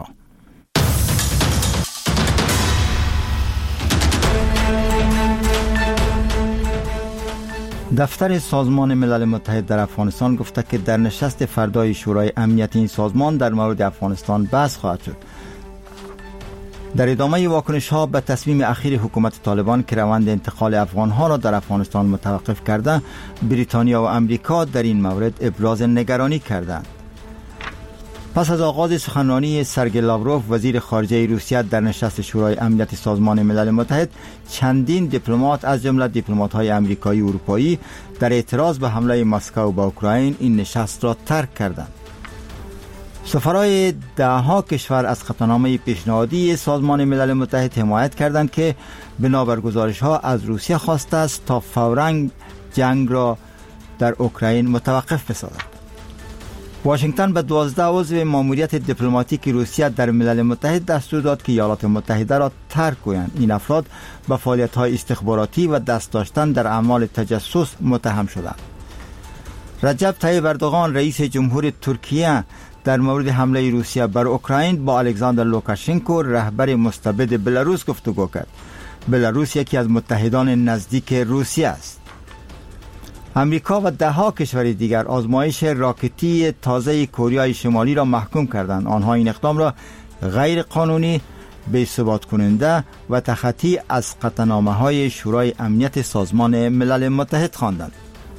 دفتر سازمان ملل متحد در افغانستان گفته که در نشست فردای شورای امنیت این سازمان در مورد افغانستان بحث خواهد شد. در ادامه واکنش ها به تصمیم اخیر حکومت طالبان که روند انتقال افغان ها را در افغانستان متوقف کرده، بریتانیا و امریکا در این مورد ابراز نگرانی کردند. پس از آغاز سخنرانی سرگئی لاوروف وزیر خارجه روسیه در نشست شورای امنیت سازمان ملل متحد، چندین دیپلمات از جمله دیپلمات‌های آمریکایی و اروپایی در اعتراض به حمله مسکو به اوکراین این نشست را ترک کردند. سفرای دهها کشور از خطرنامه پیشنهادی سازمان ملل متحد حمایت کردند که بنابر گزارش‌ها از روسیه خواسته است تا فوراً جنگ را در اوکراین متوقف بسازد. واشنگتن به 12 عضو ماموریت دیپلماتیک روسیه در ملل متحد دستور داد که ایالات متحده را ترک کنند. این افراد به فعالیت‌های استخباراتی و دست داشتن در اعمال تجسس متهم شدند. رجب طیب اردوغان رئیس جمهور ترکیه در مورد حمله روسیه بر اوکراین با الکساندر لوکاشنکو رهبر مستبد بلاروس گفتگو کرد. بلاروس یکی از متحدان نزدیک روسیه است. امریکا و دهها کشور دیگر آزمایش راکتی تازه کره شمالی را محکوم کردند. آنها این اقدام را غیر قانونی، بی‌ثبات کننده و تخطی از قطعنامه‌های شورای امنیت سازمان ملل متحد خواندند.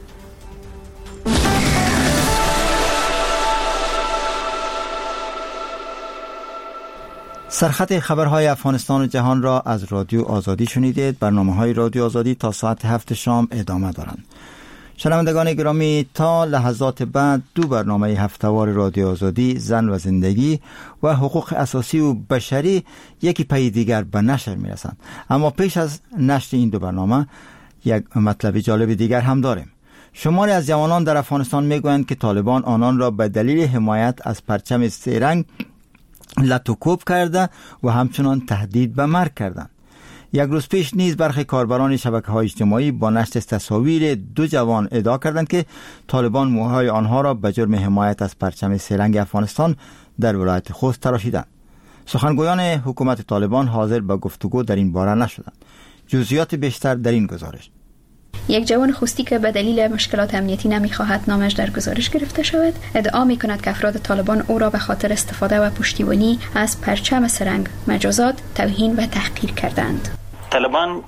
سرخط خبرهای افغانستان و جهان را از رادیو آزادی شنیدید. برنامه‌های رادیو آزادی تا ساعت 7 شام ادامه دارند. شنوندگان گرامی، تا لحظات بعد دو برنامه هفته‌وار رادیو آزادی، زن و زندگی و حقوق اساسی و بشری، یکی پی دیگر به نشر می‌رسند. اما پیش از نشر این دو برنامه یک مطلب جالب دیگر هم داریم. شماری از جوانان در افغانستان میگویند که طالبان آنان را به دلیل حمایت از پرچم سه رنگ لطوکوب کرده و همچنان تهدید به مرگ کردند. یک روز پیش نیز برخی کاربران شبکه‌های اجتماعی با نشر تصاویر دو جوان ادعا کردند که طالبان موهای آنها را به جرم حمایت از پرچم سه رنگ افغانستان در ولایت خوست تراشیدند. سخنگویان حکومت طالبان حاضر به گفتگو در این باره نشدند. جزئیات بیشتر در این گزارش. یک جوان خوستی که به دلیل مشکلات امنیتی نمیخواهد نامش در گزارش گرفته شود، ادعا میکند که افراد طالبان او را به خاطر استفاده و پشتیبانی از پرچم سرنگ مجازات، توهین و تحقیر کردند. طالبان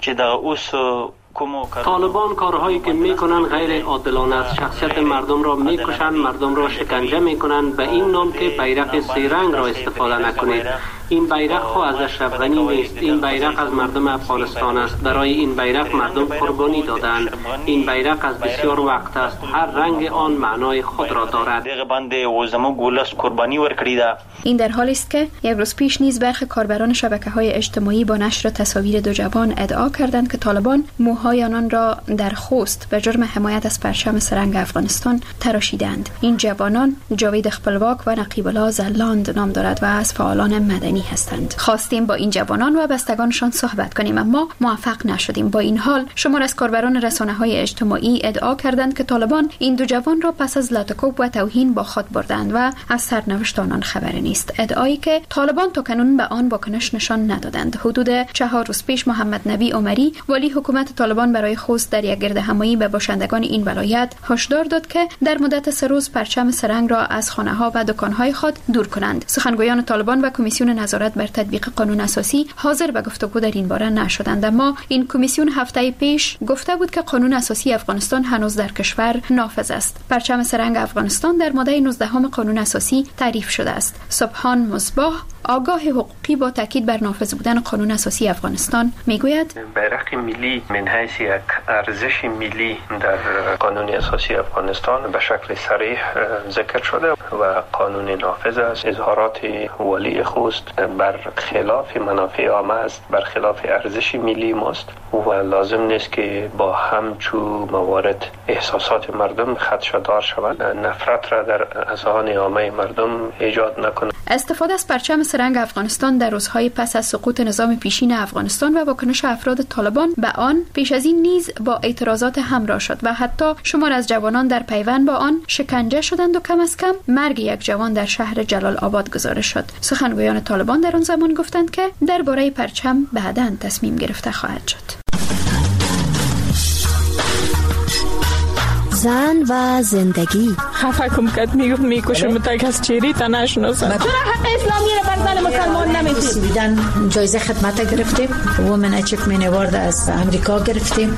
کارهایی که میکنن غیر عادلانه است. شخصیت مردم را میکشند، مردم را شکنجه میکنند به این نام که بیرق سه رنگ را استفاده نکنید. این بیرق خو از اشرف غنی نیست، این بیرق از مردم افغانستان است. برای این بیرق مردم قربانی دادند. این بیرق از بسیار وقت است. هر رنگ آن معنای خود را دارد. این در حالی است که یک روز پیش نیز برخی کاربران شبکه‌های اجتماعی با نشر تصاویر دو جوان ادعا کردند که طالبان موهای آنان را در خوست به جرم حمایت از پرچم سرنگ افغانستان تراشیدند. این جوانان جاوید خپلواک و نقیب الله زلاند نام دارد و از فعالان مدنی هستند. خواستیم با این جوانان و بستگانشان صحبت کنیم اما موفق نشدیم. با این حال شمار از کاربران رسانه‌های اجتماعی ادعا کردند که طالبان این دو جوان را پس از لطوکوب و توهین با خود بردند و از سرنوشت آنان خبری نیست. ادعایی که طالبان تاکنون به آن واکنش نشان ندادند. حدود 4 روز پیش محمد نبی عمری ولی حکومت طالبان برای خوست در یک گردهمایی به باشندگان این ولایت هشدار داد که در مدت 3 روز پرچم سرنگ را از خانه‌ها و دکان‌های خود دور کنند. سخنگویان طالبان و کمیسیون نظارت بر تطبیق قانون اساسی حاضر به گفتگو در این باره نشدند. اما این کمیسیون هفته پیش گفته بود که قانون اساسی افغانستان هنوز در کشور نافذ است. پرچم سرنگ افغانستان در ماده 19 قانون اساسی تعریف شده است. سبحان مصباح، آگاه حقوقی، با تاکید بر نافذ بودن قانون اساسی افغانستان میگوید بیرق ملی من حیث یک ارزش ملی در قانون اساسی افغانستان به شکل صریح ذکر شده و قانون نافذ است. اظهارات والی خوست بر خلاف منافع عامه است، بر خلاف ارزش ملی ماست و لازم نیست که با همچو موارد احساسات مردم خدشه‌دار شود، نفرت را در اذهان عامه مردم ایجاد نکنه. استفاده از پرچم سرنگ افغانستان در روزهای پس از سقوط نظام پیشین افغانستان و واکنش افراد طالبان به آن پیش از این نیز با اعتراضات همراه شد و حتی شمار از جوانان در پیوند با آن شکنجه شدند و کم از کم مرگ یک جوان در شهر جلال آباد گزارش شد. سخنگویان طالبان در آن زمان گفتند که درباره پرچم بعداً تصمیم گرفته خواهد شد. زن و زندگی خفه کم کد میکشم تک از چیری تا نشناسم. چرا حق اسلامی رو بر زن مسلمان نمیدید؟ بیدن جایزه خدمت گرفتیم، وومن اچیومنت اوارد از امریکا گرفتیم.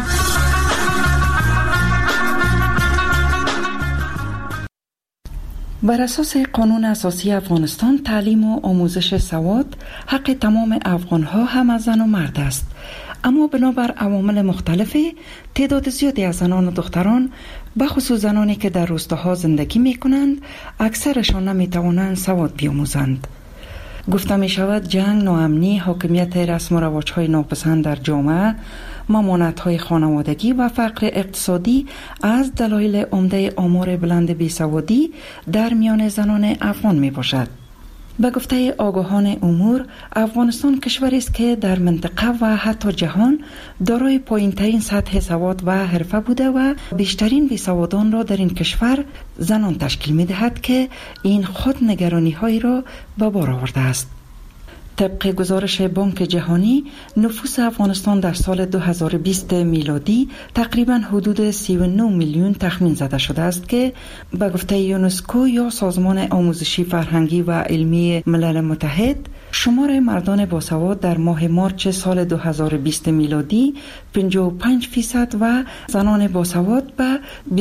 بر اساس قانون اساسی افغانستان تعلیم و آموزش سواد حق تمام افغانها هم از زن و مرد است. اما بنابر عوامل مختلفی تعداد زیادی از زنان و دختران، بخصوص زنانی که در روستاها زندگی می کنند، اکثرشان نمی توانند سواد بیاموزند. گفته می شود جنگ، ناامنی، حاکمیت رسم و رواج‌های ناپسند در جامعه، ممانعت‌های خانوادگی و فقر اقتصادی از دلایل عمده آمار بلند بیسوادی در میان زنان افغان می باشد. به گفته آگاهان امور، افغانستان کشوری است که در منطقه و حتی جهان دارای پایین‌ترین سطح سواد و حرفه بوده و بیشترین بیسوادان را در این کشور زنان تشکیل می‌دهد که این خود نگرانی‌هایی را به بار آورده است. طبق گزارش بانک جهانی، نفوس افغانستان در سال 2020 میلادی تقریباً حدود 39 میلیون تخمین زده شده است که به گفته یونسکو یا سازمان آموزشی فرهنگی و علمی ملل متحد، شمار مردان باسواد در ماه مارچ سال 2020 میلادی 55% و زنان باسواد به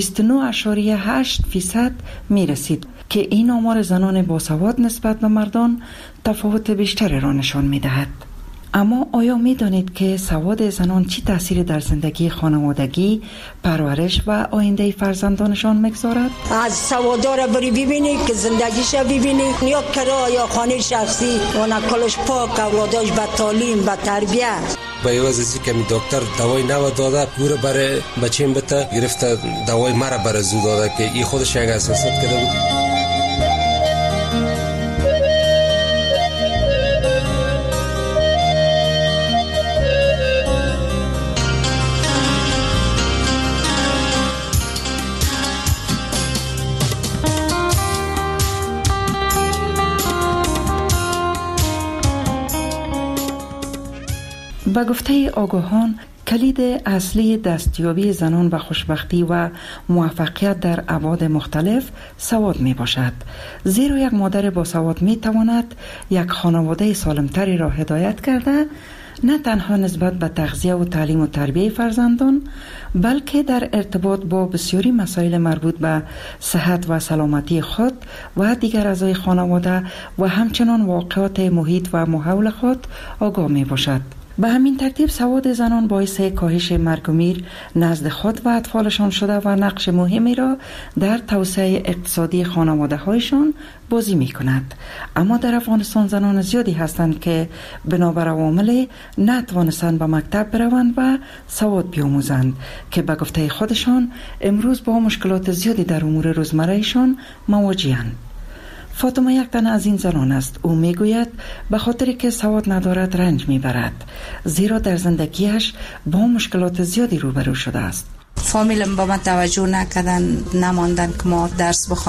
29.8% می رسید که این آمار زنان باسواد نسبت به مردان تفاوت بیشتری را نشان می دهد. اما آیا می دانید که سواد زنان چی تأثیری در زندگی خانوادگی، پرورش و آینده فرزندانشان میگذارد؟ از سوادار بری ببینید که زندگیش ببینید، یا کرایه یا خانه شخصی و نکلش پاک، اولاداش به تعلیم، به تربیت. با یواز ازی که می دکتر دوای نو داده گوره برای بچیم بته گرفته دوای مرا برای زو داده که ای خودش یک اساسات کرده بود. به گفته آگاهان، کلید اصلی دستیابی زنان به خوشبختی و موفقیت در ابعاد مختلف سواد می باشد، زیرا یک مادر با سواد می تواند یک خانواده سالمتری را هدایت کرده، نه تنها نسبت به تغذیه و تعلیم و تربیه فرزندان، بلکه در ارتباط با بسیاری مسائل مربوط به صحت و سلامتی خود و دیگر اعضای خانواده و همچنان واقعات محیط و ماحول خود آگاه می باشد. به همین ترتیب سواد زنان باعث کاهش مرگ و میر نزد خود و اطفالشان شده و نقش مهمی را در توسعه اقتصادی خانواده هایشان بازی می کند. اما در افغانستان زنان زیادی هستند که بنابر عوامل نتوانستند به مکتب بروند و سواد بیاموزند که به گفته خودشان امروز با مشکلات زیادی در امور روزمرهشان مواجه‌اند. فاطمه یک تن از این زنان است. او میگوید به خاطری که سواد ندارد رنج میبرد، زیرا در زندگیش با مشکلات زیادی روبرو شده است. فامیلم با من توجه نکردن، نماندن که ما درس بخوانیم.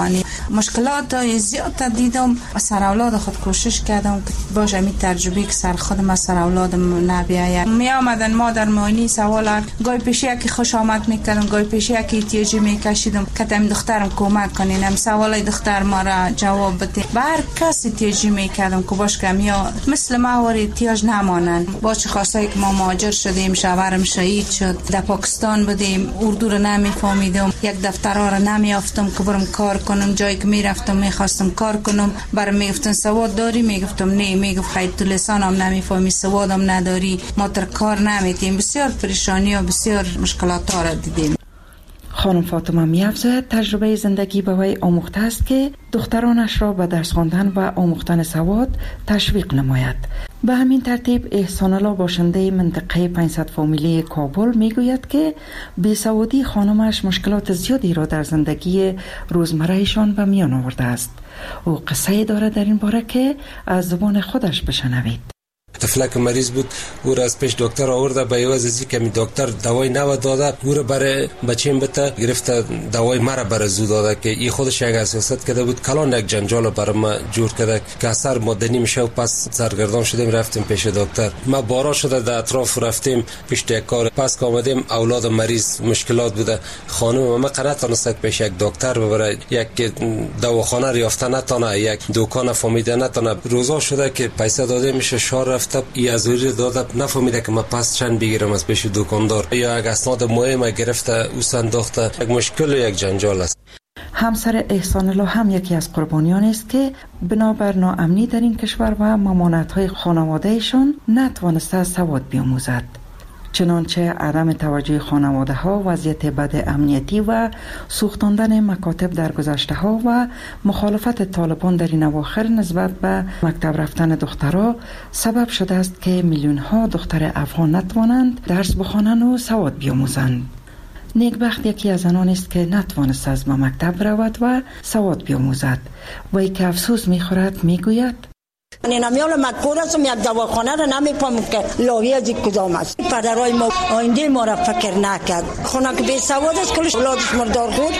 مشکلات زیاد دیدم. سر اولاد خود کوشش کردم که باشه می تجربه که سر خودم سر اولادم نبیاید. می آمدن ما در معاینه سوال گاهی پیش یکی خوش آمد میکردم، گاهی پیش یکی احتیاجی میکشیدم که تم دخترم کمک کنین، هم سوالای دختر ما را جواب بده. بر کسی احتیاجی میکردم که باش که یا مثل ما ور احتیاج نمانن. با چه خاصایی که ما مهاجر شدیم، شوهرم شهید شد، در پاکستان بودیم، اردو رو نمیفهمیدم، یک دفترها رو نمیافتم که برم کار کنم. جایی که میرفتم میخواستم کار کنم، برام میگفتن سواد داری؟ میگفتم نه. میگفت خیر تو لسانم نمیفهمی، سوادم نداری، ما تر کار نمیتیم. بسیار پریشانی و بسیار مشکلات را دیدیم. خانم فاطمه می‌افزاید تجربه زندگی به وی آموخته است که دخترانش را به درس خواندن و آموختن سواد تشویق نماید. به همین ترتیب احسان الله باشنده منطقه 500 فامیلی کابل میگوید که بیسوادی خانمش مشکلات زیادی را در زندگی روزمرهشان به میان آورده است. او قصه دارد در این باره که از زبان خودش بشنوید. طفلک مریض بود، او را از پیش دکتر آورده، به عوض از اینکه دکتر دوای نو داده، او را برای بچه‌م بته گرفته دوای مرا برای زو داده که این خودش یک اساست کرده بود. کلان یک جنجال برای ما جور کرده که اثر مدنی میشه و پس سرگردان شدیم رفتیم پیش دکتر. ما بارا شده در اطراف رفتیم پیش کار، پس که آمدیم اولاد مریض مشکلات بوده. خانم ما قنات نست پیش یک دکتر ببره، یک دواخانه ریافته نتونه، یک دکان فهمیده نتونه. روزا شده که پیسه داده میشه شار رفته ای ازوری داده نفهمیده که من پس چند بگیرم از پیش دکاندار، یا یک اسناد مهم گرفته او صندوقته. یک مشکل و یک جنجال است. همسر احسان الله هم یکی از قربانیان است که بنابر ناامنی در این کشور و ممانعت‌های خانواده‌شان نتوانسته سواد بیاموزد. چنانچه عدم توجه خانواده ها، وضعیت بد امنیتی و سوختاندن مکاتب در گذشته ها و مخالفت طالبان در این اواخر نسبت به مکتب رفتن دخترها سبب شده است که میلیون ها دختر افغان نتوانند درس بخوانند و سواد بیاموزند. نیکبخت یکی از آنان است که نتوانست از مکتب رود و سواد بیاموزد. وی که افسوس میخورد میگوید: نمیال مکور هستم، یک دواخانه را نمیفهمم که لاوی از کدام است. پدرای ما آینده ما را فکر نکرد. خونه که بی سواد است کلش اولادش مردار بود.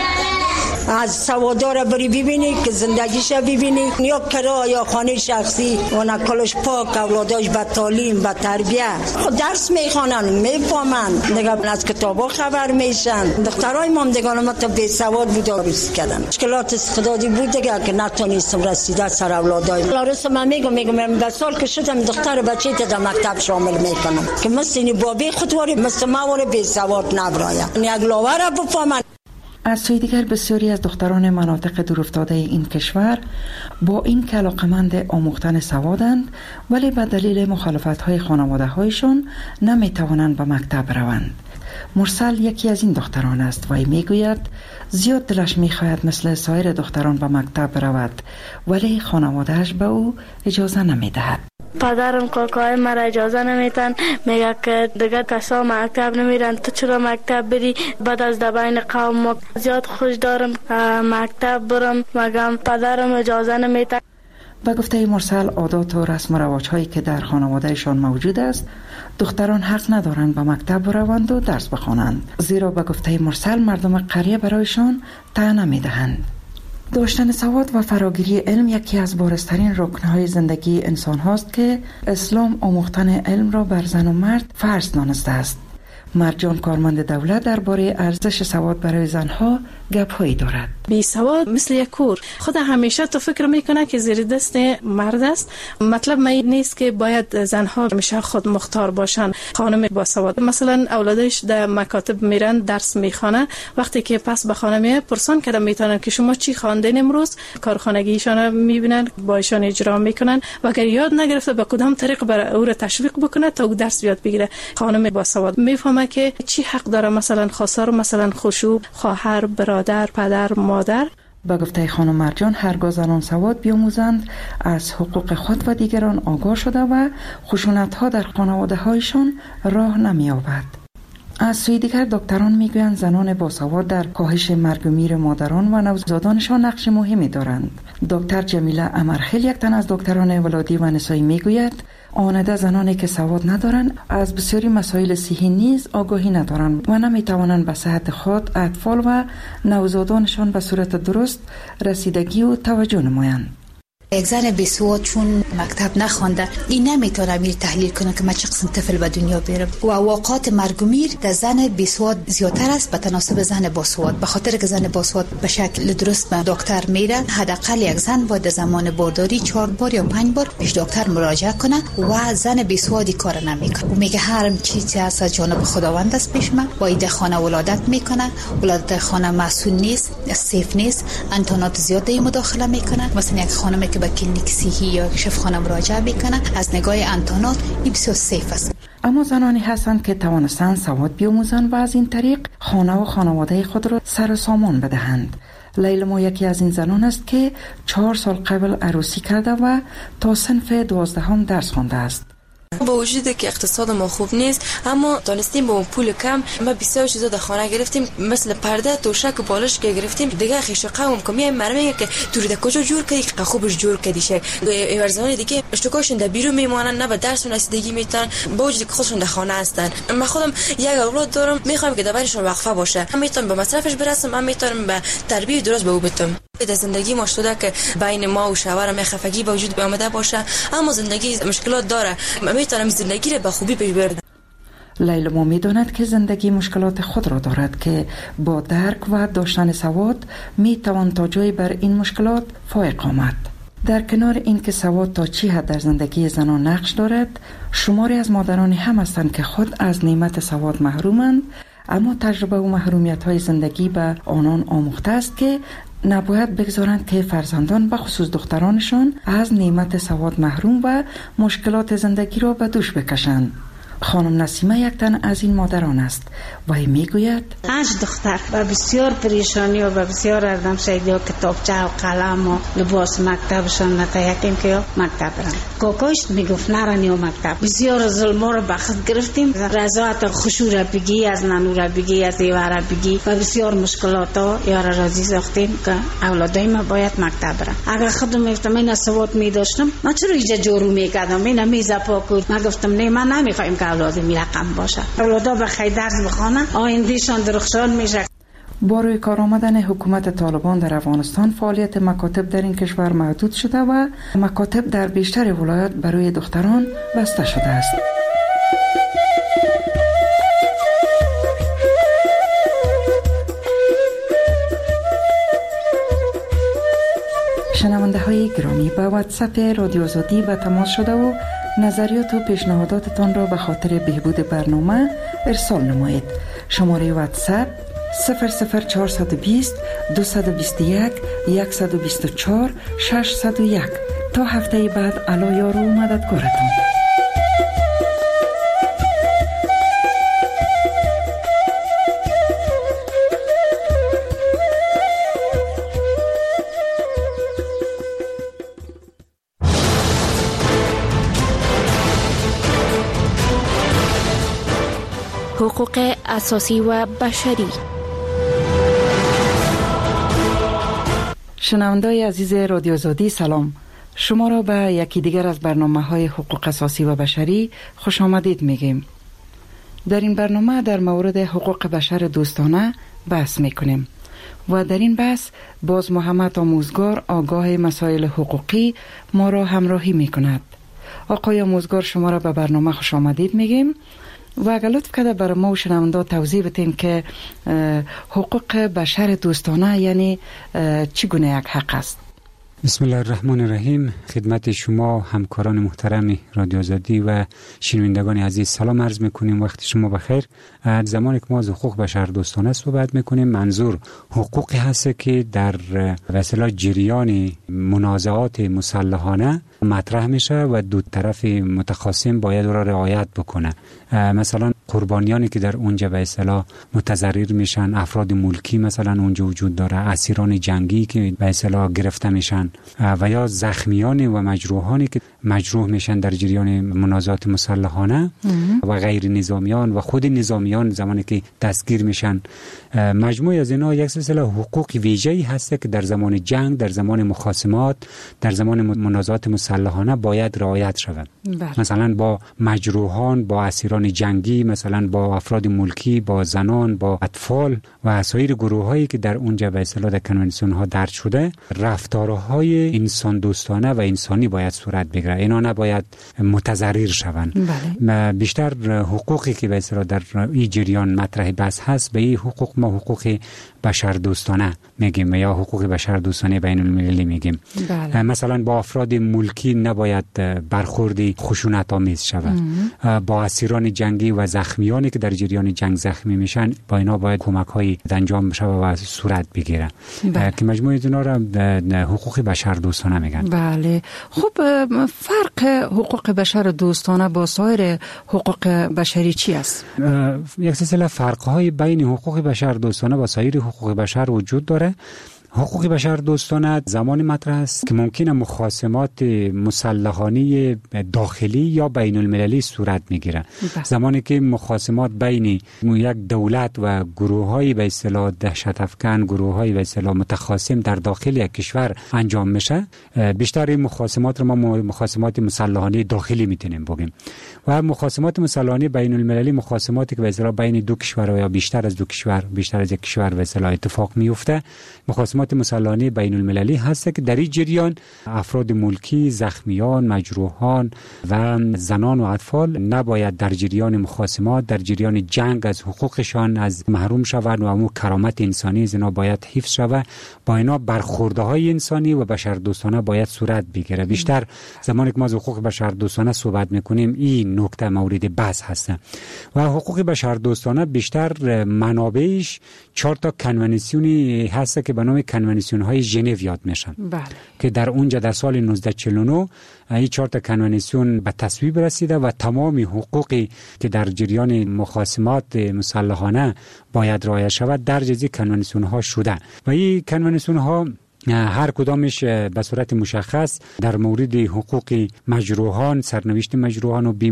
از سوادار بری ببینی که زندگیش ببینی، یا کرا یا خانه شخصی و نکلش پاک، اولاداش با تعلیم با تربیت خود درس میخوانن میفهمن، دیگه از کتابا خبر میشن. دخترای ما دیگه ما تا بی سواد بود درس کردن. مشکلات استعدادی بود دیگه که نتونستم رسیده سر اولادای. لارس من میگم در سال که شدم دختر بچه تا مکتب شامل میکنم که مثل این بابی خودواری مثل ما واره بی سواد نبرایم، یک لاوره بفهمن. از سوی دیگر بسیاری از دختران مناطق دورافتاده این کشور با این که علاقمند آموختن سوادند ولی به دلیل مخالفت‌های خانواده‌هایشان نمی‌توانند به مکتب روند. مرسل یکی از این دختران است و میگوید زیاد دلش می‌خواهد مثل سایر دختران به مکتب رود ولی خانواده‌اش به او اجازه نمی‌دهد. پدرم کاکای مرا اجازه نمیتن، میگه که دیگه کسا مکتب نمیرن، تو چرا مکتب بری؟ بعد از دبین قوم ما زیاد خوش دارم مکتب برم، مگم پدرم اجازه نمیتن. به گفته مرسل عادات و رسم و رواج هایی که در خانوادهشان موجود است دختران حق ندارند به مکتب بروند و درس بخوانند، زیرا به گفته مرسل مردم قریه برایشان ته نمیدهند. داشتن سواد و فراگیری علم یکی از بارزترین رکنهای زندگی انسان هاست که اسلام آموختن علم را بر زن و مرد فرض دانسته است. مرجان کارمند دولت درباره ارزش سواد برای زنها گپ‌هایی دارد. بی سواد مثل یک کور، خود همیشه تو فکر میکنه که زیر دست مرد است. مطلب نیست که باید زنها همیشه خود مختار باشن. خانم با سواد مثلا اولادش در مکاتب میرن درس میخوانه، وقتی که پس به خانه میاد پرسان کردن میتونن که شما چی خواندین امروز، کارخانگیشان میبینن با ایشان اجرا میکنن و اگر یاد نگرفته به کدام طریق برای او را تشویق بکنه تا او درس یاد بگیره. خانم با سواد میفهمه که چی حق داره، مثلا خواستار، مثلا خشوع، خواهر، برادر، پدر، مادر. با گفته خانم مرجان هرگاه زنان سواد بیاموزند از حقوق خود و دیگران آگاه شده و خشونت ها در خانواده هایشان راه نمی یابد. از سوی دیگر دکتران میگویند زنان باسواد در کاهش مرگ و میر مادران و نوزادانشان نقش مهمی دارند. دکتر جمیله امرخیل یک تن از دکتران ولادی و نسایی میگوید آنده زنانی که سواد ندارند از بسیاری مسائل صحی نیز آگاهی ندارند و نمیتوانند به صحت خود، اطفال و نوزادانشان به صورت درست رسیدگی و توجه نمایند. یک زن بیسواد چون مکتب نخوانده این نمیتونه میر تحلیل کنه که من چه قسم طفل به دنیا بیارم و واقعات مرگ و میر در زن بیسواد زیادتر است به تناسب زن باسواد، به خاطر که زن باسواد به شکل درست به دکتر میره. حداقل یک زن باید زمان بارداری 4 بار یا 5 بار پیش دکتر مراجعه کنه و زن بیسوادی کار نمیکنه و میگه هر چیزی از جانب خداوند است پیش من. باید خانه ولادت میکنه، ولادت خانه مسئول نیست، سیف نیست، انتانات زیاده مداخله میکنه. مثلا یک خانمی که به کلینیک صحی یا شفاخانه مراجعه میکنه از نگاه انتانات این بسیار سیف است. اما زنانی هستند که توانستند سواد بیاموزند و از این طریق خانه و خانواده خود را سر و سامان بدهند. لیلا یکی از این زنان است که 4 سال قبل عروسی کرده و تا صنف 12 درس خوانده است. با وجود که اقتصاد ما خوب نیست اما دانستیم با پول کم ما بسیار چیزا در خانه گرفتیم، مثل پرده، توشک و بالش که گرفتیم. دیگه خیش قوم کمی مرمه که تو در کجا جور کردی که خوبش جور کردی شه ورزانی دیگه اشتکاشون در بیرون میمونن، نه به درس و رسیدگی میتونن با وجود که خودشون در خانه هستن. من خودم یک اولاد دارم، میخوام که دربارشون وقفه باشه، من میتونم به مصرفش برسم، من میتونم به تربیت درست به او بدم. در زندگی ما شده که بین ما و شوهرم خفگی به وجود آمده باشه، اما زندگی مشکلات داره، میتونم زندگی را به خوبی پیش ببرم. لیلا میداند که زندگی مشکلات خود را دارد که با درک و داشتن سواد میتوان تا جایی بر این مشکلات فائق آمد. در کنار این که سواد تا چی حد در زندگی زنان نقش دارد، شماری از مادران هم هستند که خود از نعمت سواد محرومند، اما تجربه و محرومیت های زندگی به آنان آموخته است که نباید بگذارند که فرزندان به خصوص دخترانشان از نعمت سواد محروم و مشکلات زندگی را به دوش بکشند. خانم نسیمه یک تن از این مادران است و میگوید 5 دختر و بسیار پریشانی و بسیار اردم شدید و کتابچه و قلم و لباس مکتبشان نتایکیم که مکتب برن. کوکوش میگفت نرانی و مکتب. بسیار ظلم را بخت گرفتیم، رضایت خوشو را بگی، از نانو را بگی، از ایوه را بگی و بسیار مشکلات ها یار رازی ساختیم که اولادای ما باید مکتب برن. اگر خودم میفتم این سواد میداشتم من چرا اینجا جورو میکردم، این میزا پاکود. من گفتم نه من نمیخوایم که اولادم رقم باشه، اولادا بخیر درس بخوانن، آیندهشان درخشان میشه. با روی کار آمدن حکومت طالبان در افغانستان فعالیت مکاتب در این کشور محدود شده و مکاتب در بیشتر ولایات برای دختران بسته شده است. شنونده های گرامی، به واتساپ رادیو آزادی و تماس شده و نظریات و پیشنهاداتتان را به خاطر بهبود برنامه ارسال نمایید. شماره واتساپ 00420 221 124 601. تا هفته بعد علا یار و مددگارتان. حقوق اساسی و بشری. شنونده‌های عزیز رادیو آزادی سلام. شما را به یکی دیگر از برنامه‌های حقوق اساسی و بشری خوش آمدید میگیم. در این برنامه در مورد حقوق بشر دوستانه بحث میکنیم و در این بحث باز محمد آموزگار آگاه مسائل حقوقی ما را همراهی میکند. آقای آموزگار شما را به برنامه خوش آمدید میگیم و اگر لطف کرده برای ما و شنونده توضیح بدین که حقوق بشر دوستانه یعنی چگونه یک حق است؟ بسم الله الرحمن الرحیم. خدمت شما همکاران محترم رادیو آزادی و شنوندگان عزیز سلام عرض میکنیم. وقت شما بخیر. از زمانی که ما از حقوق بشر دوستانه صحبت میکنیم، منظور حقوقی هست که در وسیله جریان منازعات مسلحانه مطرح میشه و دو طرف متخاصم باید را رعایت بکنه. مثلا قربانیانی که در اونجا به اصطلاح متضرر میشن، افراد ملکی مثلا اونجا وجود داره، اسیران جنگی که به اصطلاح گرفته میشن و یا زخمیان و مجروحانی که مجروح میشن در جریان منازعات مسلحانه و غیر نظامیان و خود نظامیان زمانی که دستگیر میشن. مجموعه از اینا یک سلسله حقوق ویژه‌ای هست که در زمان جنگ، در زمان مخاصمات، در زمان منازعات مسلحانه باید رعایت شود. مثلا با مجروحان، با اسیران جنگی، مثلا با افراد ملکی، با زنان، با اطفال و سایر گروه‌هایی که در اونجا به اصطلاح در کنوانسیون‌ها درج شده، رفتارهای انسان دوستانه و انسانی باید صورت بگیره. اینا نباید متضرر شوند. بیشتر حقوقی که به اصطلاح در این جریان مطرح بحث هست، به این حقوق ما حقوق بشر دوستانه میگیم یا حقوق بشر دوستانه بین المللی میگیم. مثلا با افراد ملکی نباید برخوردی خشونت آمیز شود. با اسیران جنگی و زخمیانی که در جریان جنگ زخمی میشن، با اینا باید کمک‌های انجام بشه و صورت بگیره که مجموعه اینا را حقوق بشر دوستانه میگن. بله. خب فرق حقوق بشر دوستانه با سایر حقوق بشری چی است؟ یک سلسله فرق‌های بین حقوق بشر دوستانه و سایر حقوق بشر وجود داره. حقوق بشر دوستانه زمانی مطرح است که ممکنه مخاصمات مسلحانه داخلی یا بین المللی صورت میگیره. زمانی که مخاصمات بین یک دولت و گروه‌های به اصطلاح دهشت افکن، گروه‌های به اصطلاح متخاصم در داخل یک کشور انجام میشه، بیشتر این مخاصمات رو ما مخاصمات مسلحانه داخلی میتونیم بگیم. و مخاصمات مسلحانه بین المللی مخاصماتی که به اصطلاح بین دو کشور یا بیشتر از دو کشور، بیشتر از یک کشور به اصطلاح اتفاق میفته. مخاصمات مسلحانه بین المللی هست که در این جریان افراد ملکی، زخمیان، مجروحان و زنان و اطفال نباید در جریان مخاصمات، در جریان جنگ از حقوقشان از محروم شوند و امو کرامت انسانی از اینا باید حفظ شود. با اینا برخوردهای انسانی و بشر دوستانه باید صورت بگیره. بیشتر زمانی که ما از حقوق بشر دوستانه صحبت میکنیم این نکته مورد بحث هست. و حقوق بشر دوستانه بیشتر منابعش 4 تا کنوانسیونی هست که به نام کنوانسیون های ژنو یاد میشن. که در اونجا در سال 1949 این 4 تا کنوانسیون به تصویب رسیده و تمام حقوقی که در جریان مخاصمات مسلحانه باید رعایت شود در جزی کنوانسیون ها شده. و این کنوانسیون ها هر کدامش به صورت مشخص در مورد حقوق مجروحان، سرنوشت مجروحان و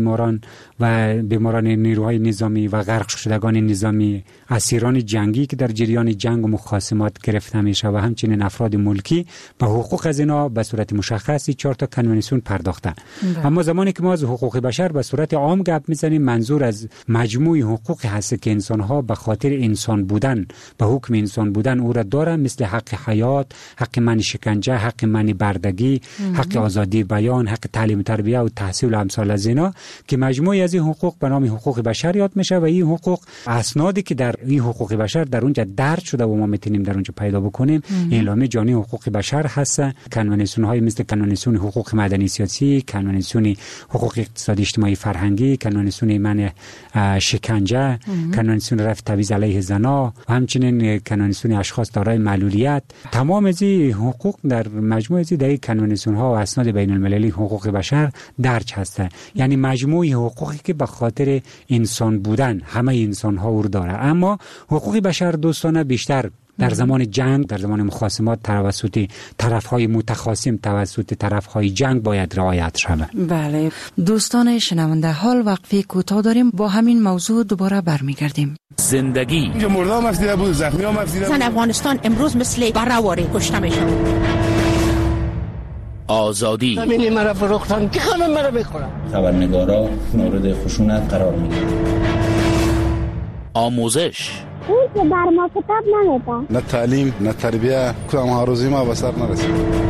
بیماران نیروهای نظامی و غرق شدگان نظامی، اسیران جنگی که در جریان جنگ و مخاصمات گرفته میشه و همچنین افراد ملکی به حقوق از اینا به صورت مشخصی 4 تا کنوانسیون پرداخته. اما زمانی که ما از حقوق بشر به صورت عام گپ میزنیم، منظور از مجموع حقوقی هست که انسان ها به خاطر انسان بودن، به حکم انسان بودن او را دارن، مثل حق حیات، حق منع شکنجه، حق منع بردگی، حق آزادی بیان، حق تعلیم و تربیه و تحصیل و امثال از اینا، که مجموعی از این حقوق به نام حقوق بشر یاد میشه. و این حقوق اسنادی که در این حقوق بشر در اونجا درج شده و ما میتونیم در اونجا پیدا بکنیم، اعلامیه جهانی حقوق بشر هست، کنوانسیون های مثل کنوانسیون حقوق مدنی سیاسی، کنوانسیون حقوق اقتصادی اجتماعی فرهنگی، کنوانسیون منع شکنجه، کنوانسیون رفع تبعیض علیه زنان و همچنین کنوانسیون اشخاص دارای معلولیت. تمام از حقوق در مجموعه در کنوانسیون ها و اسناد بین المللی حقوق بشر درج هسته. یعنی مجموعه حقوقی که به خاطر انسان بودن همه انسان ها رو داره. اما حقوق بشر دوستانه بیشتر در زمان جنگ، در زمان مخاصمات توسط طرف‌های متخاصم، توسط طرف‌های جنگ باید رعایت شود. بله دوستان شنونده، حال وقفه کوتاه داریم، با همین موضوع دوباره برمیگردیم. زندگی اینجا مردم مفیده بود، زخمی ها مفیده بود. زن افغانستان امروز مثل بره‌واره کشته میشن. آزادی زمینی مرا فروختن که خانم مرا بخورن. خبرنگارا مورد خشونت قرار میگیرن. آموزش اون که بر ما کتاب نمیده، نه تعلیم نه تربیه، کدام ها روزی ما به سر نرسید.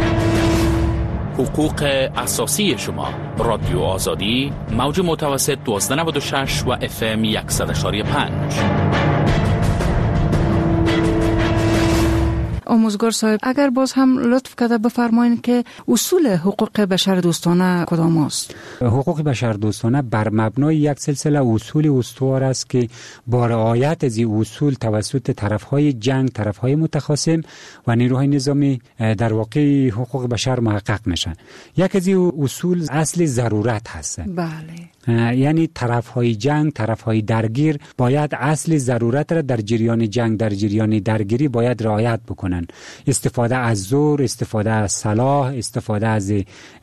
حقوق اساسی شما. رادیو آزادی، موج متوسط 1296 و FM 100.5. آموزگار صاحب، اگر باز هم لطف کرده بفرمایید که اصول حقوق بشر دوستانه کدام است؟ حقوق بشر دوستانه بر مبنای یک سلسله اصول استوار است که با رعایت از این اصول توسط طرفهای جنگ، طرفهای متخاصم و نیروهای نظامی در واقع حقوق بشر محقق میشن. یک از این اصول اصل ضرورت هست. بله. یعنی طرفهای جنگ، طرفهای درگیر باید اصل ضرورت را در جریان جنگ، در جریان درگیری باید رعایت بکنن. استفاده از زور، استفاده از سلاح، استفاده از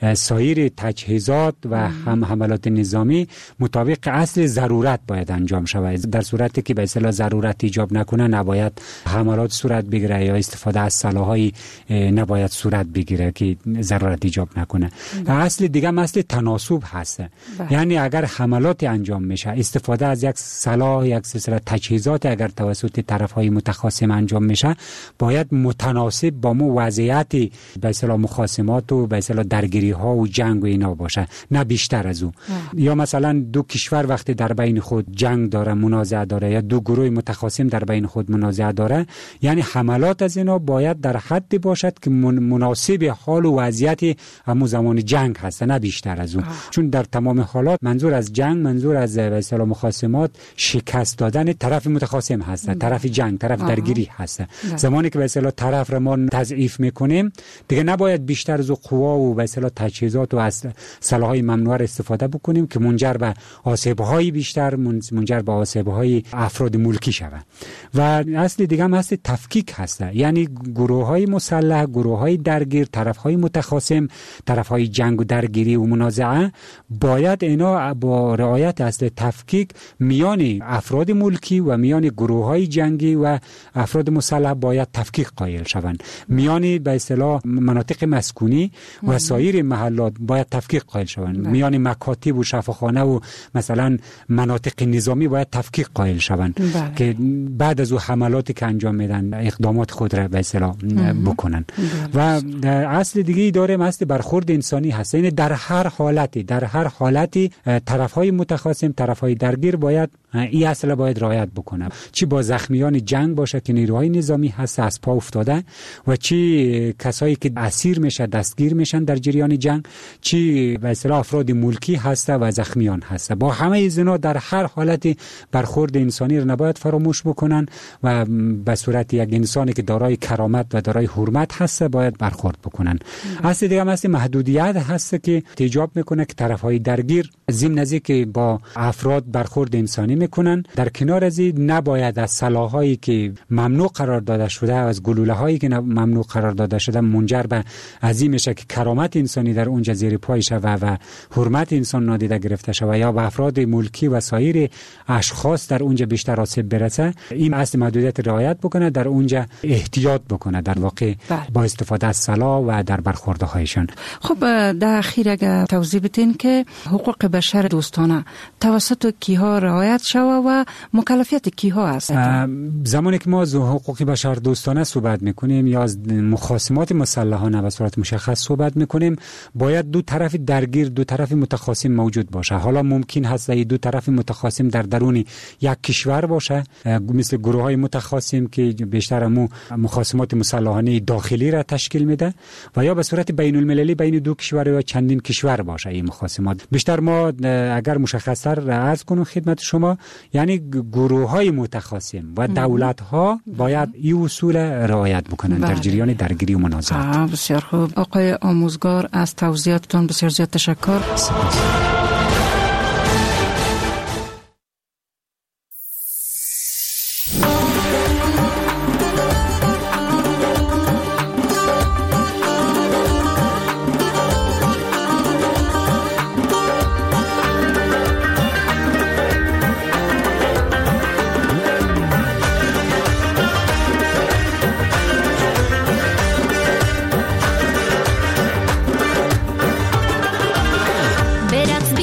سایر تجهیزات و هم حملات نظامی مطابق اصل ضرورت باید انجام شود. در صورتی که به اصطلاح ضرورت ایجاب نکنه نباید حملات صورت بگیره یا استفاده از سلاح‌های نباید صورت بگیره که ضرورت ایجاب نکنه. اصل دیگه اصل تناسب هست. یعنی اگر حملات انجام میشه، استفاده از یک سلاح، یک سلسله تجهیزات اگر توسط طرف‌های متخاصم انجام میشه، باید متناسب با وضعیت به اصطلاح مخاصمات و به اصطلاح درگیری‌ها و جنگ و اینا باشه، نه بیشتر از اون. یا مثلا دو کشور وقتی در بین خود جنگ داره، منازعه داره، یا دو گروه متخاصم در بین خود منازعه داره، یعنی حملات از اینا باید در حدی باشد که مناسب حال و وضعیت همون زمان جنگ هست، نه بیشتر از اون. چون در تمام حالات منظور از جنگ، منظور از به اصطلاح مخاصمات شکست دادن طرف متخاصم هست، طرف جنگ، طرف درگیری هست. زمانی که به اصطلاح طرف را ما تضعیف میکنیم، دیگه نباید بیشتر از قوا و به اصطلاح تجهیزات و از سلاح‌های ممنوعه استفاده بکنیم که منجر به آسیب‌های بیشتر، منجر به آسیب‌های افراد ملکی شود. و اصل دیگه هم هست تفکیک هست، یعنی گروه‌های مسلح، گروه‌های درگیر، طرف‌های متخاصم، طرف‌های جنگ و درگیری و منازعه باید اینا با رعایت اصل تفکیک میان افراد ملکی و میان گروه‌های جنگی و افراد مسلح باید تفکیک قائل شوند. میان به اصطلاح مناطق مسکونی و سایر محلات باید تفکیک قائل شوند. میان مکاتب و شفاخانه و مثلا مناطق نظامی باید تفکیک قائل شوند که بعد از او حملاتی که انجام میدن اقدامات خود را به اصطلاح بکنن. و اصل دیگه داره اصل برخورد انسانی هست. یعنی در هر حالتی طرفهای متخاصم، طرفهای درگیر باید این اصل باید رعایت بکنه. چی با زخمیان جنگ باشه که نیروهای نظامی هست از پا افتاده، و چی کسایی که اسیر میشه، دستگیر میشن در جریان جنگ، چی به اصطلاح افراد ملکی هست و زخمیان هست. با همه اینا در هر حالتی برخورد انسانی رو نباید فراموش بکنن و به صورت یک انسانی که دارای کرامت و دارای حرمت هست باید برخورد بکنن. اصل دیگه هم محدودیت هست که ایجاب میکنه که طرفهای درگیر ضمن از که با افراد برخورد انسانی میکنن، در کنار از این نباید از سلاحایی که ممنوع قرار داده شده، از گلوله‌هایی که ممنوع قرار داده شده منجر به عظیم میشه که کرامت انسانی در اونجا زیر پای شوه و حرمت انسان نادیده گرفته شوه یا به افراد ملکی و سایر اشخاص در اونجا بیشتر آسیب برسه. این اصل محدودیت رعایت بکنه، در اونجا احتیاط بکنه در واقع با استفاده از سلاح و در برخوردهایشان. خب در اخیر اگر توضیح بدین که حقوق بشر دوستانه توسط کیها رعایت شوه و مکلفیت کیها است؟ زمانی که ما از حقوق بشر دوستانه صحبت میکنیم یا از مخاصمات مسلحانه به صورت مشخص صحبت میکنیم، باید دو طرف درگیر، دو طرف متخاصم موجود باشه. حالا ممکن هست دو طرف متخاصم در درون یک کشور باشه، مثل گروه های متخاصم که بیشتر مخاصمات مسلحانه داخلی را تشکیل میده، و یا به صورت بین المللی بین دو کشور یا چندین کشور باشه. این مخاصمات بیشتر ما اگر مشخص‌تر عرض کنم خدمت شما، یعنی گروه های متخاصم و دولت ها باید این اصول رعایت بکنن در جریان درگیری و منازعات. بسیار خوب آقای آموزگار، از توضیحاتتون بسیار زیاد تشکر. برقص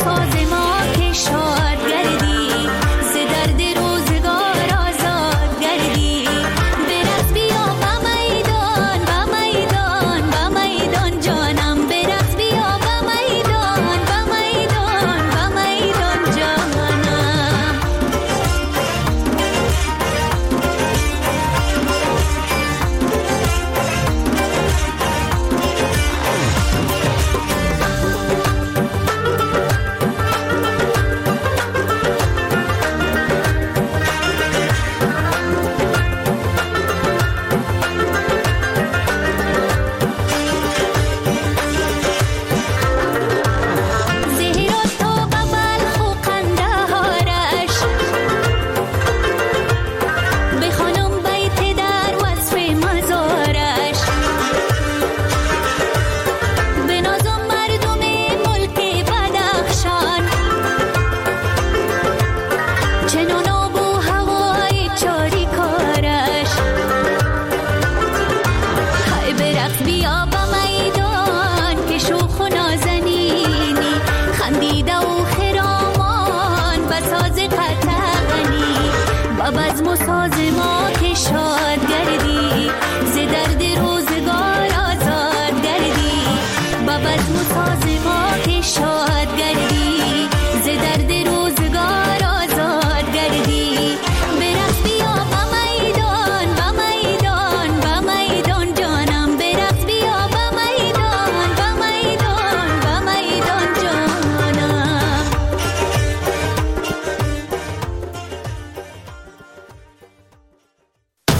بزم و ساز ما که